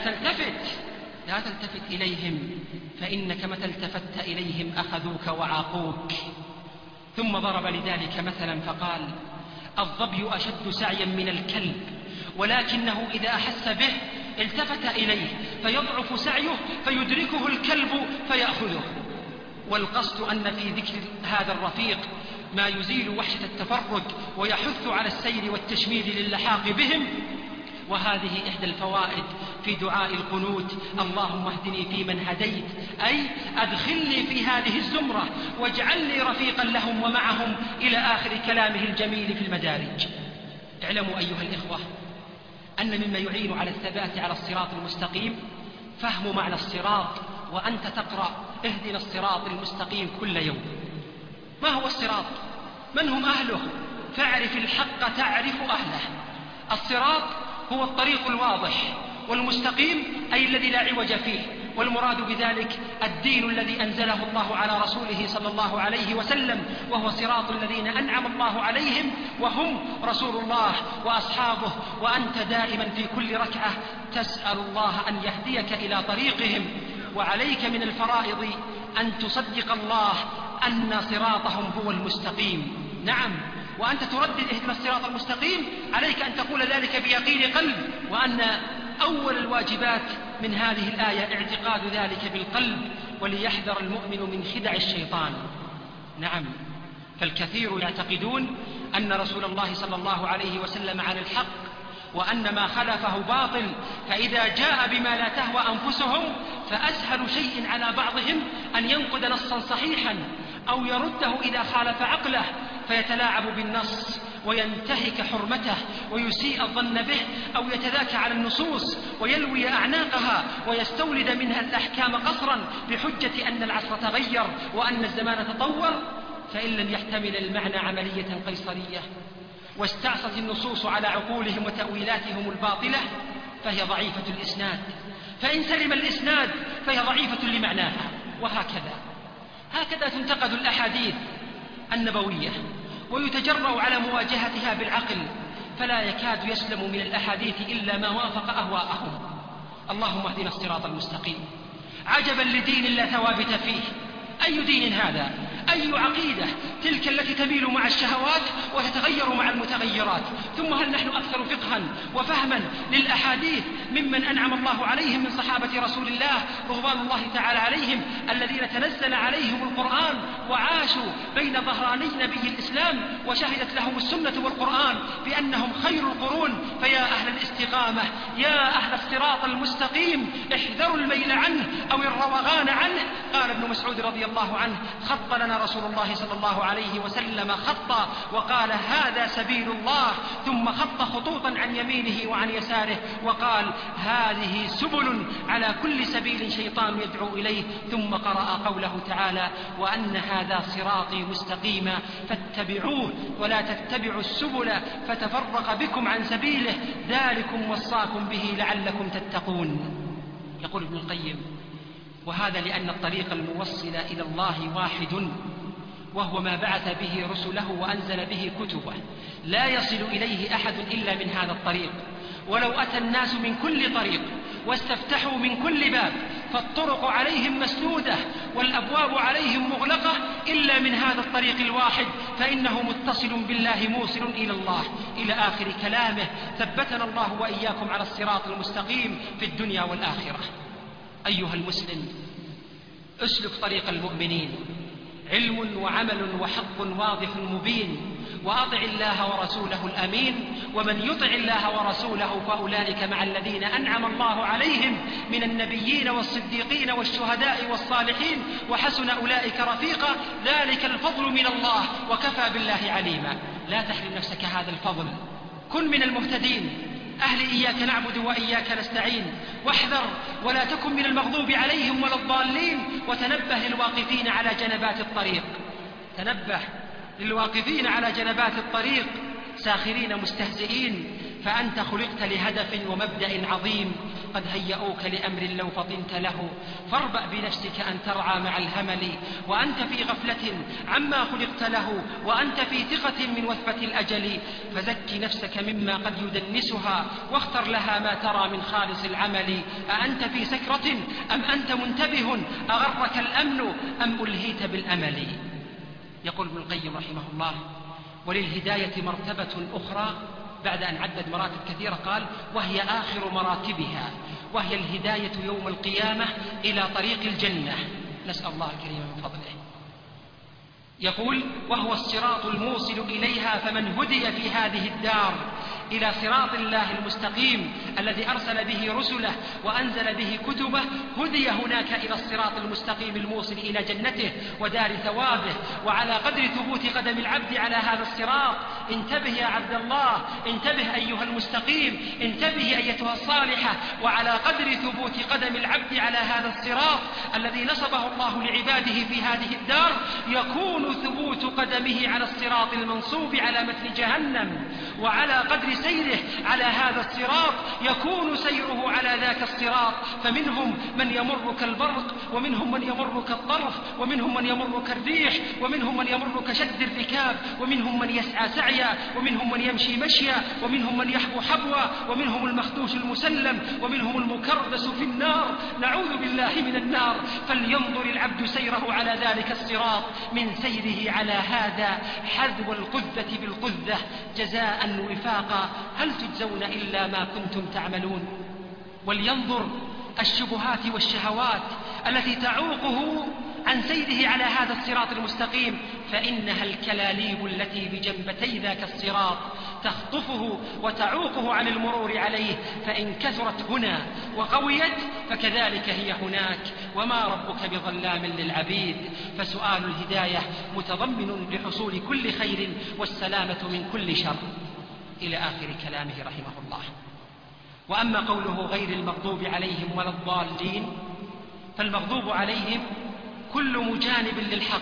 تلتفت إليهم، فإنك متى التفت إليهم أخذوك وعاقوك. ثم ضرب لذلك مثلا فقال: الظبي أشد سعيا من الكلب، ولكنه إذا أحس به التفت إليه فيضعف سعيه فيدركه الكلب فيأخذه. والقصد أن في ذكر هذا الرفيق ما يزيل وحشة التفرد ويحث على السير والتشميل للحاق بهم. وهذه إحدى الفوائد في دعاء القنوت: اللهم اهدني فيمن هديت، أي أدخلني في هذه الزمرة واجعلني رفيقا لهم ومعهم، إلى آخر كلامه الجميل في المدارج. اعلموا أيها الإخوة أن مما يعين على الثبات على الصراط المستقيم فهم معنى الصراط، وأنت تقرأ اهدنا الصراط المستقيم كل يوم. ما هو الصراط؟ من هم أهله؟ فاعرف الحق تعرف أهله. الصراط هو الطريق الواضح، والمستقيم أي الذي لا عوج فيه، والمراد بذلك الدين الذي أنزله الله على رسوله صلى الله عليه وسلم، وهو صراط الذين أنعم الله عليهم، وهم رسول الله وأصحابه. وأنت دائما في كل ركعة تسأل الله أن يهديك إلى طريقهم. وعليك من الفرائض أن تصدق الله أن صراطهم هو المستقيم. نعم، وأنت تردد اهدنا الصراط المستقيم، عليك أن تقول ذلك بيقين قلب، وأن أول الواجبات من هذه الآية اعتقاد ذلك بالقلب، وليحذر المؤمن من خدع الشيطان. نعم، فالكثير يعتقدون أن رسول الله صلى الله عليه وسلم على الحق، وأن ما خلفه باطل، فإذا جاء بما لا تهوى أنفسهم فأسهل شيء على بعضهم أن ينقد نصا صحيحا أو يرده إذا خالف عقله، فيتلاعب بالنص وينتهك حرمته ويسيء الظن به، أو يتذاكى على النصوص ويلوي أعناقها ويستولد منها الأحكام قصرا بحجة أن العصر تغير وأن الزمان تطور. فإن لم يحتمل المعنى عملية قيصرية واستعصت النصوص على عقولهم وتأويلاتهم الباطلة فهي ضعيفة الإسناد، فإن سلم الإسناد فهي ضعيفة لمعناها. وهكذا تنتقد الأحاديث النبوية ويتجرأ على مواجهتها بالعقل، فلا يكاد يسلم من الأحاديث إلا ما وافق أهواءهم. اللهم اهدنا الصراط المستقيم. عجبا لدين لا ثوابت فيه. أي دين هذا؟ أي عقيدة تلك التي تميل مع الشهوات وتتغير مع المتغيرات؟ ثم هل نحن أكثر فقها وفهما للأحاديث ممن أنعم الله عليهم من صحابة رسول الله رضوان الله تعالى عليهم الذين تنزل عليهم القرآن وعاشوا بين ظهراني نبي الإسلام وشهدت لهم السنة والقرآن بأنهم خير القرون؟ فيا أهل الاستقامة، يا أهل الصراط المستقيم، احذروا الميل عنه أو الروغان عنه. قال ابن مسعود رضي الله عنه: خط لنا رسول الله صلى الله عليه وسلم خطا وقال: هذا سبيل الله، ثم خط خطوطا عن يمينه وعن يساره وقال: هذه سبل، على كل سبيل شيطان يدعو إليه، ثم قرأ قوله تعالى: وأن هذا صراطي مستقيما فاتبعوه ولا تتبعوا السبل فتفرق بكم عن سبيله، ذلكم وصاكم به لعلكم تتقون. يقول ابن القيم: وهذا لأن الطريق الموصل إلى الله واحد، وهو ما بعث به رسله وأنزل به كتبه، لا يصل إليه أحد إلا من هذا الطريق. ولو أتى الناس من كل طريق واستفتحوا من كل باب فالطرق عليهم مسدودة والأبواب عليهم مغلقة إلا من هذا الطريق الواحد، فإنه متصل بالله موصل إلى الله، إلى آخر كلامه. ثبتنا الله وإياكم على الصراط المستقيم في الدنيا والآخرة. أيها المسلم، اسلك طريق المؤمنين، علم وعمل وحق واضح مبين، وأطع الله ورسوله الأمين. ومن يطع الله ورسوله فأولئك مع الذين أنعم الله عليهم من النبيين والصديقين والشهداء والصالحين، وحسن أولئك رفيقا، ذلك الفضل من الله وكفى بالله عليما. لا تحرم نفسك هذا الفضل، كن من المهتدين، أهل إياك نعبد وإياك نستعين، واحذر ولا تكن من المغضوب عليهم ولا الضالين. وتنبه للواقفين على جنبات الطريق، تنبه للواقفين على جنبات الطريق ساخرين مستهزئين، فأنت خلقت لهدف ومبدأ عظيم، قد هيئوك لأمر لو فطنت له، فاربأ بنفسك أن ترعى مع الهمل، وأنت في غفلة عما خلقت له، وأنت في ثقة من وثبة الأجل. فزك نفسك مما قد يدنسها، واختر لها ما ترى من خالص العمل. أأنت في سكرة أم أنت منتبه؟ أغرك الأمن أم ألهيت بالأمل؟ يقول ابن القيم رحمه الله: وللهداية مرتبة أخرى، بعد أن عدد مراتب كثيرة قال: وهي آخر مراتبها، وهي الهداية يوم القيامة إلى طريق الجنة، نسأل الله الكريم من فضله. يقول: وهو الصراط الموصل إليها، فمن هدي في هذه الدار إلى صراط الله المستقيم الذي أرسل به رسله وأنزل به كتبه، هدي هناك إلى الصراط المستقيم الموصل إلى جنته ودار ثوابه. وعلى قدر ثبوت قدم العبد على هذا الصراط، انتبه يا عبد الله، انتبه أيها المستقيم، انتبه أيتها الصالحة، وعلى قدر ثبوت قدم العبد على هذا الصراط الذي نصبه الله لعباده في هذه الدار، يكون ثبوت قدمه على الصراط المنصوب على متن جهنم. وعلى قدر سيره على هذا الصراط يكون سيره على ذاك الصراط، فمنهم من يمر كالبرق، ومنهم من يمر كالطرف، ومنهم من يمر كالريح، ومنهم من يمر كشد الركاب، ومنهم من يسعى سعيا، ومنهم من يمشي مشيا، ومنهم من يحبو حبوا، ومنهم المخدوش المسلم، ومنهم المكردس في النار، نعوذ بالله من النار. فلينظر العبد سيره على ذلك الصراط، من سيره على هذا حذو القذة بالقذة جزاء وفاقا، هل تجزون إلا ما كنتم تعملون. ولينظر الشبهات والشهوات التي تعوقه عن سيره على هذا الصراط المستقيم، فإنها الكلاليب التي بجنبتي ذاك الصراط تخطفه وتعوقه عن المرور عليه، فإن كثرت هنا وقويت فكذلك هي هناك، وما ربك بظلام للعبيد. فسؤال الهداية متضمن لحصول كل خير والسلامة من كل شر، إلى آخر كلامه رحمه الله. وأما قوله غير المغضوب عليهم ولا الضالين، فالمغضوب عليهم كل مجانب للحق،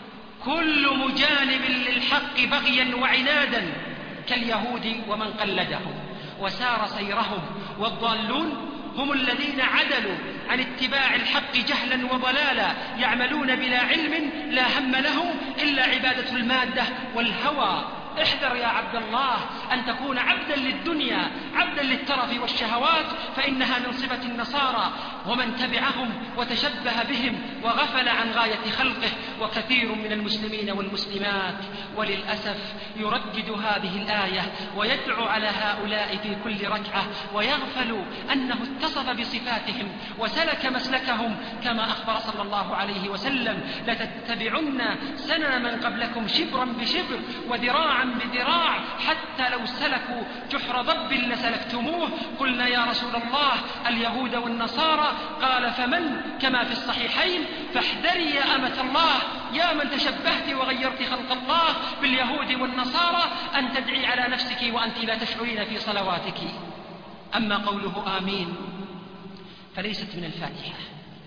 كل مجانب للحق بغيا وعنادا كاليهود ومن قلدهم وسار سيرهم. والضالون هم الذين عدلوا عن اتباع الحق جهلا وضلالا، يعملون بلا علم لا هم لهم إلا عبادة المادة والهوى. احذر يا عبد الله أن تكون عبدا للدنيا، عبدا للترف والشهوات، فإنها من صفة النصارى. ومن تبعهم وتشبه بهم وغفل عن غاية خلقه. وكثير من المسلمين والمسلمات وللأسف يردد هذه الآية ويدعو على هؤلاء في كل ركعة، ويغفل أنه اتصف بصفاتهم وسلك مسلكهم كما أخبر صلى الله عليه وسلم: لتتبعن سنن من قبلكم شبرا بشبر وذراعا بذراع حتى لو سلكوا جحر ضب لسلكتموه. قلنا يا رسول الله اليهود والنصارى؟ قال: فمن؟ كما في الصحيحين: فاحذري يا أمة الله يا من تشبهت وغيرت خلق الله باليهود والنصارى أن تدعي على نفسك وأنت لا تشعرين في صلواتك. أما قوله آمين فليست من الفاتحة،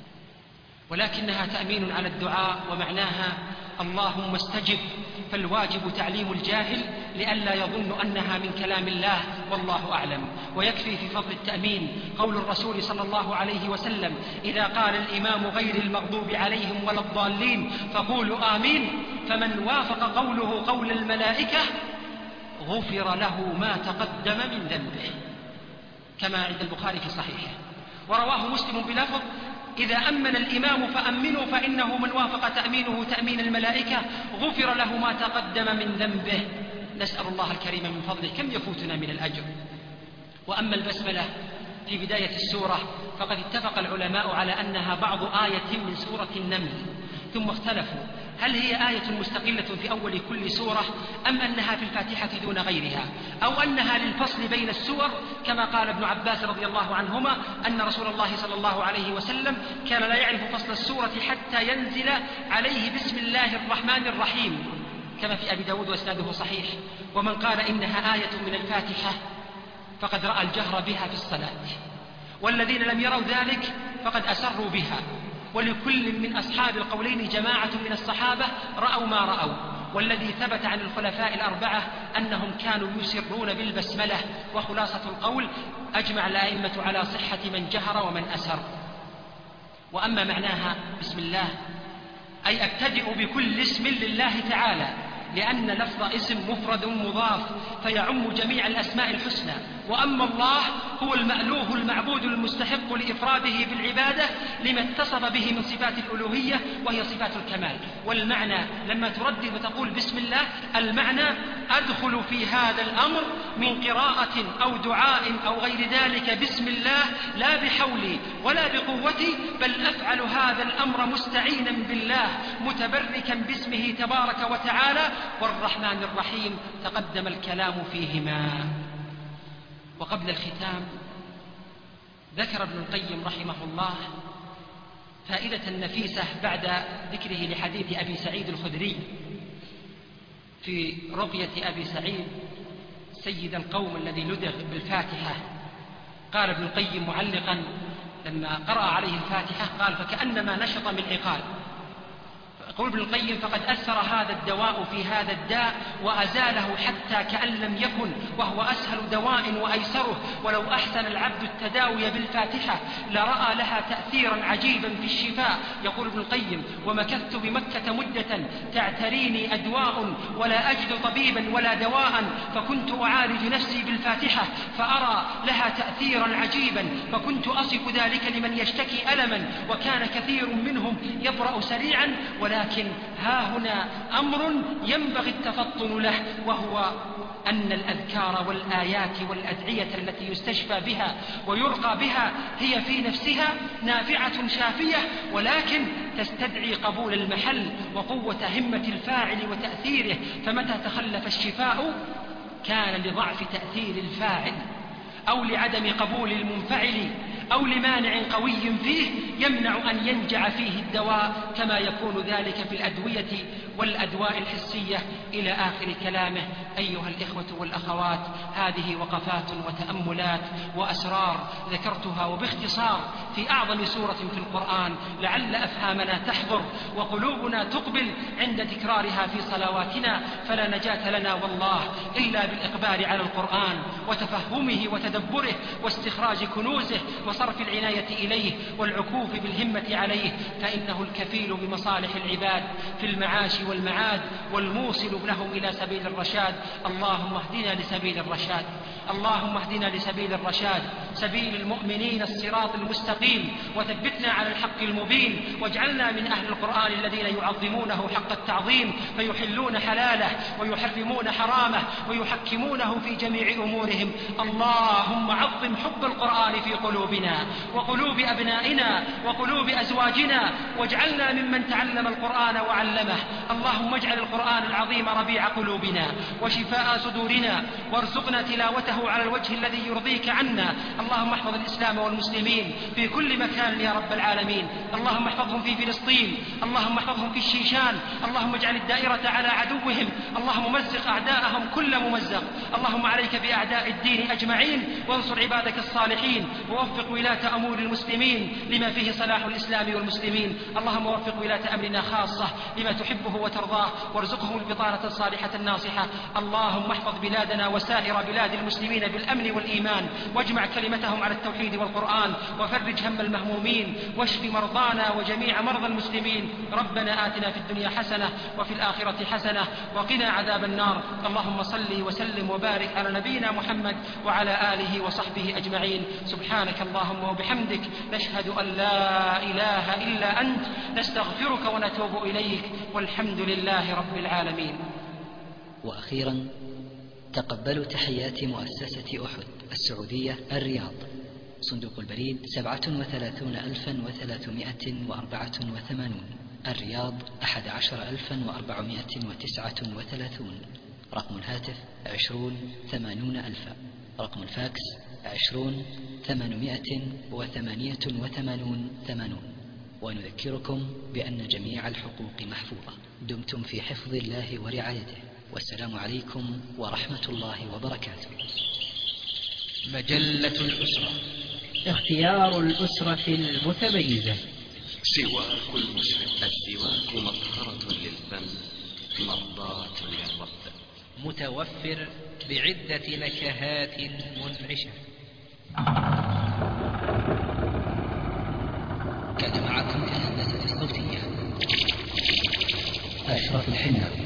ولكنها تأمين على الدعاء، ومعناها اللهم استجب، فالواجب تعليم الجاهل لئلا يظن أنها من كلام الله، والله أعلم. ويكفي في فضل التأمين قول الرسول صلى الله عليه وسلم: إذا قال الإمام غير المغضوب عليهم ولا الضالين فقولوا آمين، فمن وافق قوله قول الملائكة غفر له ما تقدم من ذنبه، كما عند البخاري في صحيحه. ورواه مسلم بلفظ: إذا أمن الإمام فأمنوا، فإنه من وافق تأمينه تأمين الملائكة غفر له ما تقدم من ذنبه. نسأل الله الكريم من فضله كم يفوتنا من الأجر. وأما البسملة في بداية السورة فقد اتفق العلماء على أنها بعض آية من سورة النمل، ثم اختلفوا هل هي آية مستقلة في أول كل سورة أم أنها في الفاتحة دون غيرها، أو أنها للفصل بين السور، كما قال ابن عباس رضي الله عنهما أن رسول الله صلى الله عليه وسلم كان لا يعرف فصل السورة حتى ينزل عليه بسم الله الرحمن الرحيم، كما في أبي داود وإسناده صحيح. ومن قال إنها آية من الفاتحة فقد رأى الجهر بها في الصلاة، والذين لم يروا ذلك فقد أسروا بها. ولكل من أصحاب القولين جماعة من الصحابة رأوا ما رأوا، والذي ثبت عن الخلفاء الأربعة أنهم كانوا يسرون بالبسملة. وخلاصة القول أجمع الأئمة على صحة من جهر ومن أسر. وأما معناها بسم الله أي أبتدئ بكل اسم لله تعالى، لأن لفظ اسم مفرد مضاف فيعم جميع الأسماء الحسنى. وأما الله هو المألوه المعبود المستحق لإفراده بالعبادة لما اتصف به من صفات الألوهية وهي صفات الكمال. والمعنى لما تردد وتقول بسم الله المعنى أدخل في هذا الأمر من قراءة أو دعاء أو غير ذلك بسم الله لا بحولي ولا بقوتي، بل أفعل هذا الأمر مستعينا بالله متبركا باسمه تبارك وتعالى. والرحمن الرحيم تقدم الكلام فيهما. وقبل الختام ذكر ابن القيم رحمه الله فائدة نفيسة بعد ذكره لحديث أبي سعيد الخدري في رقية أبي سعيد سيد القوم الذي لدغ بالفاتحة. قال ابن القيم معلقا لما قرأ عليه الفاتحة قال: فكأنما نشط من عقال. يقول ابن القيم: فقد أثر هذا الدواء في هذا الداء وأزاله حتى كأن لم يكن، وهو أسهل دواء وأيسره. ولو أحسن العبد التداوي بالفاتحة لرأى لها تأثيرا عجيبا في الشفاء. يقول ابن القيم: ومكثت بمكة مدة تعتريني أدواء ولا أجد طبيبا ولا دواء، فكنت أعالج نفسي بالفاتحة فأرى لها تأثيرا عجيبا، فكنت أصف ذلك لمن يشتكي ألما، وكان كثير منهم يبرأ سريعا. ولكن ها هنا أمر ينبغي التفطن له، وهو أن الأذكار والآيات والأدعية التي يستشفى بها ويرقى بها هي في نفسها نافعة شافية، ولكن تستدعي قبول المحل وقوة همة الفاعل وتأثيره. فمتى تخلف الشفاء كان لضعف تأثير الفاعل أو لعدم قبول المنفعل أو لمانع قوي فيه يمنع أن ينجع فيه الدواء، كما يكون ذلك في الأدوية والأدواء الحسية إلى آخر كلامه. أيها الإخوة والأخوات، هذه وقفات وتأملات وأسرار ذكرتها وباختصار في أعظم سورة في القرآن، لعل أفهامنا تحضر وقلوبنا تقبل عند تكرارها في صلواتنا. فلا نجاة لنا والله إلا بالإقبال على القرآن وتفهمه وتدبره واستخراج كنوزه وصرف العناية إليه والعكوف بالهمة عليه، فإنه الكفيل بمصالح العباد في المعاش والمعاد والموصل لهم إلى سبيل الرشاد. اللهم اهدنا لسبيل الرشاد. اللهم اهدنا لسبيل الرشاد، سبيل المؤمنين، الصراط المستقيم، وثبتنا على الحق المبين، واجعلنا من أهل القرآن الذين يعظمونه حق التعظيم، فيحلون حلاله ويحرمون حرامه ويحكمونه في جميع أمورهم. اللهم عظم حب القرآن في قلوبنا وقلوب أبنائنا وقلوب أزواجنا، واجعلنا ممن تعلم القرآن وعلمه. اللهم اجعل القرآن العظيم ربيع قلوبنا وشفاء صدورنا، وارزقنا تلاوته على الوجه الذي يرضيك عنا. اللهم احفظ الإسلام والمسلمين في كل مكان يا رب العالمين. اللهم احفظهم في فلسطين، اللهم احفظهم في الشيشان، اللهم اجعل الدائرة على عدوهم، اللهم مزق أعداءهم كل ممزق. اللهم عليك بأعداء الدين أجمعين، وانصر عبادك الصالحين، ووفق ولاة أمور المسلمين لما فيه صلاح الإسلام والمسلمين. اللهم وفق ولاة أمرنا خاصة لما تحبه وترضاه، وارزقهم البطانة الصالحة الناصحة. اللهم احفظ بلادنا وسائر بلاد المسلمين بالأمن والإيمان، واجمع كلمتهم على التوحيد والقرآن، وفرج هم المهمومين، واشف مرضانا وجميع مرضى المسلمين. ربنا آتنا في الدنيا حسنة وفي الآخرة حسنة وقنا عذاب النار. اللهم صل وسلم وبارك على نبينا محمد وعلى آله وصحبه أجمعين. سبحانك اللهم وبحمدك، نشهد أن لا إله إلا أنت، نستغفرك ونتوب إليك، والحمد لله رب العالمين. وأخيرا تقبلوا تحيات مؤسسة أحد السعودية الرياض، صندوق البريد 37,384 الرياض 11,439. رقم الهاتف 20,80,000. رقم الفاكس 20,888,80. ونذكركم بأن جميع الحقوق محفوظة. دمتم في حفظ الله ورعايته، والسلام عليكم ورحمة الله وبركاته. مجلة الأسرة، اختيار الأسرة المتميزة. سواك المسلم، السواك مطهرة للفم مرضاة للرب، متوفر بعدة نكهات منعشة. كان معكم في الهندسة الصوتية أشرف الحناوي.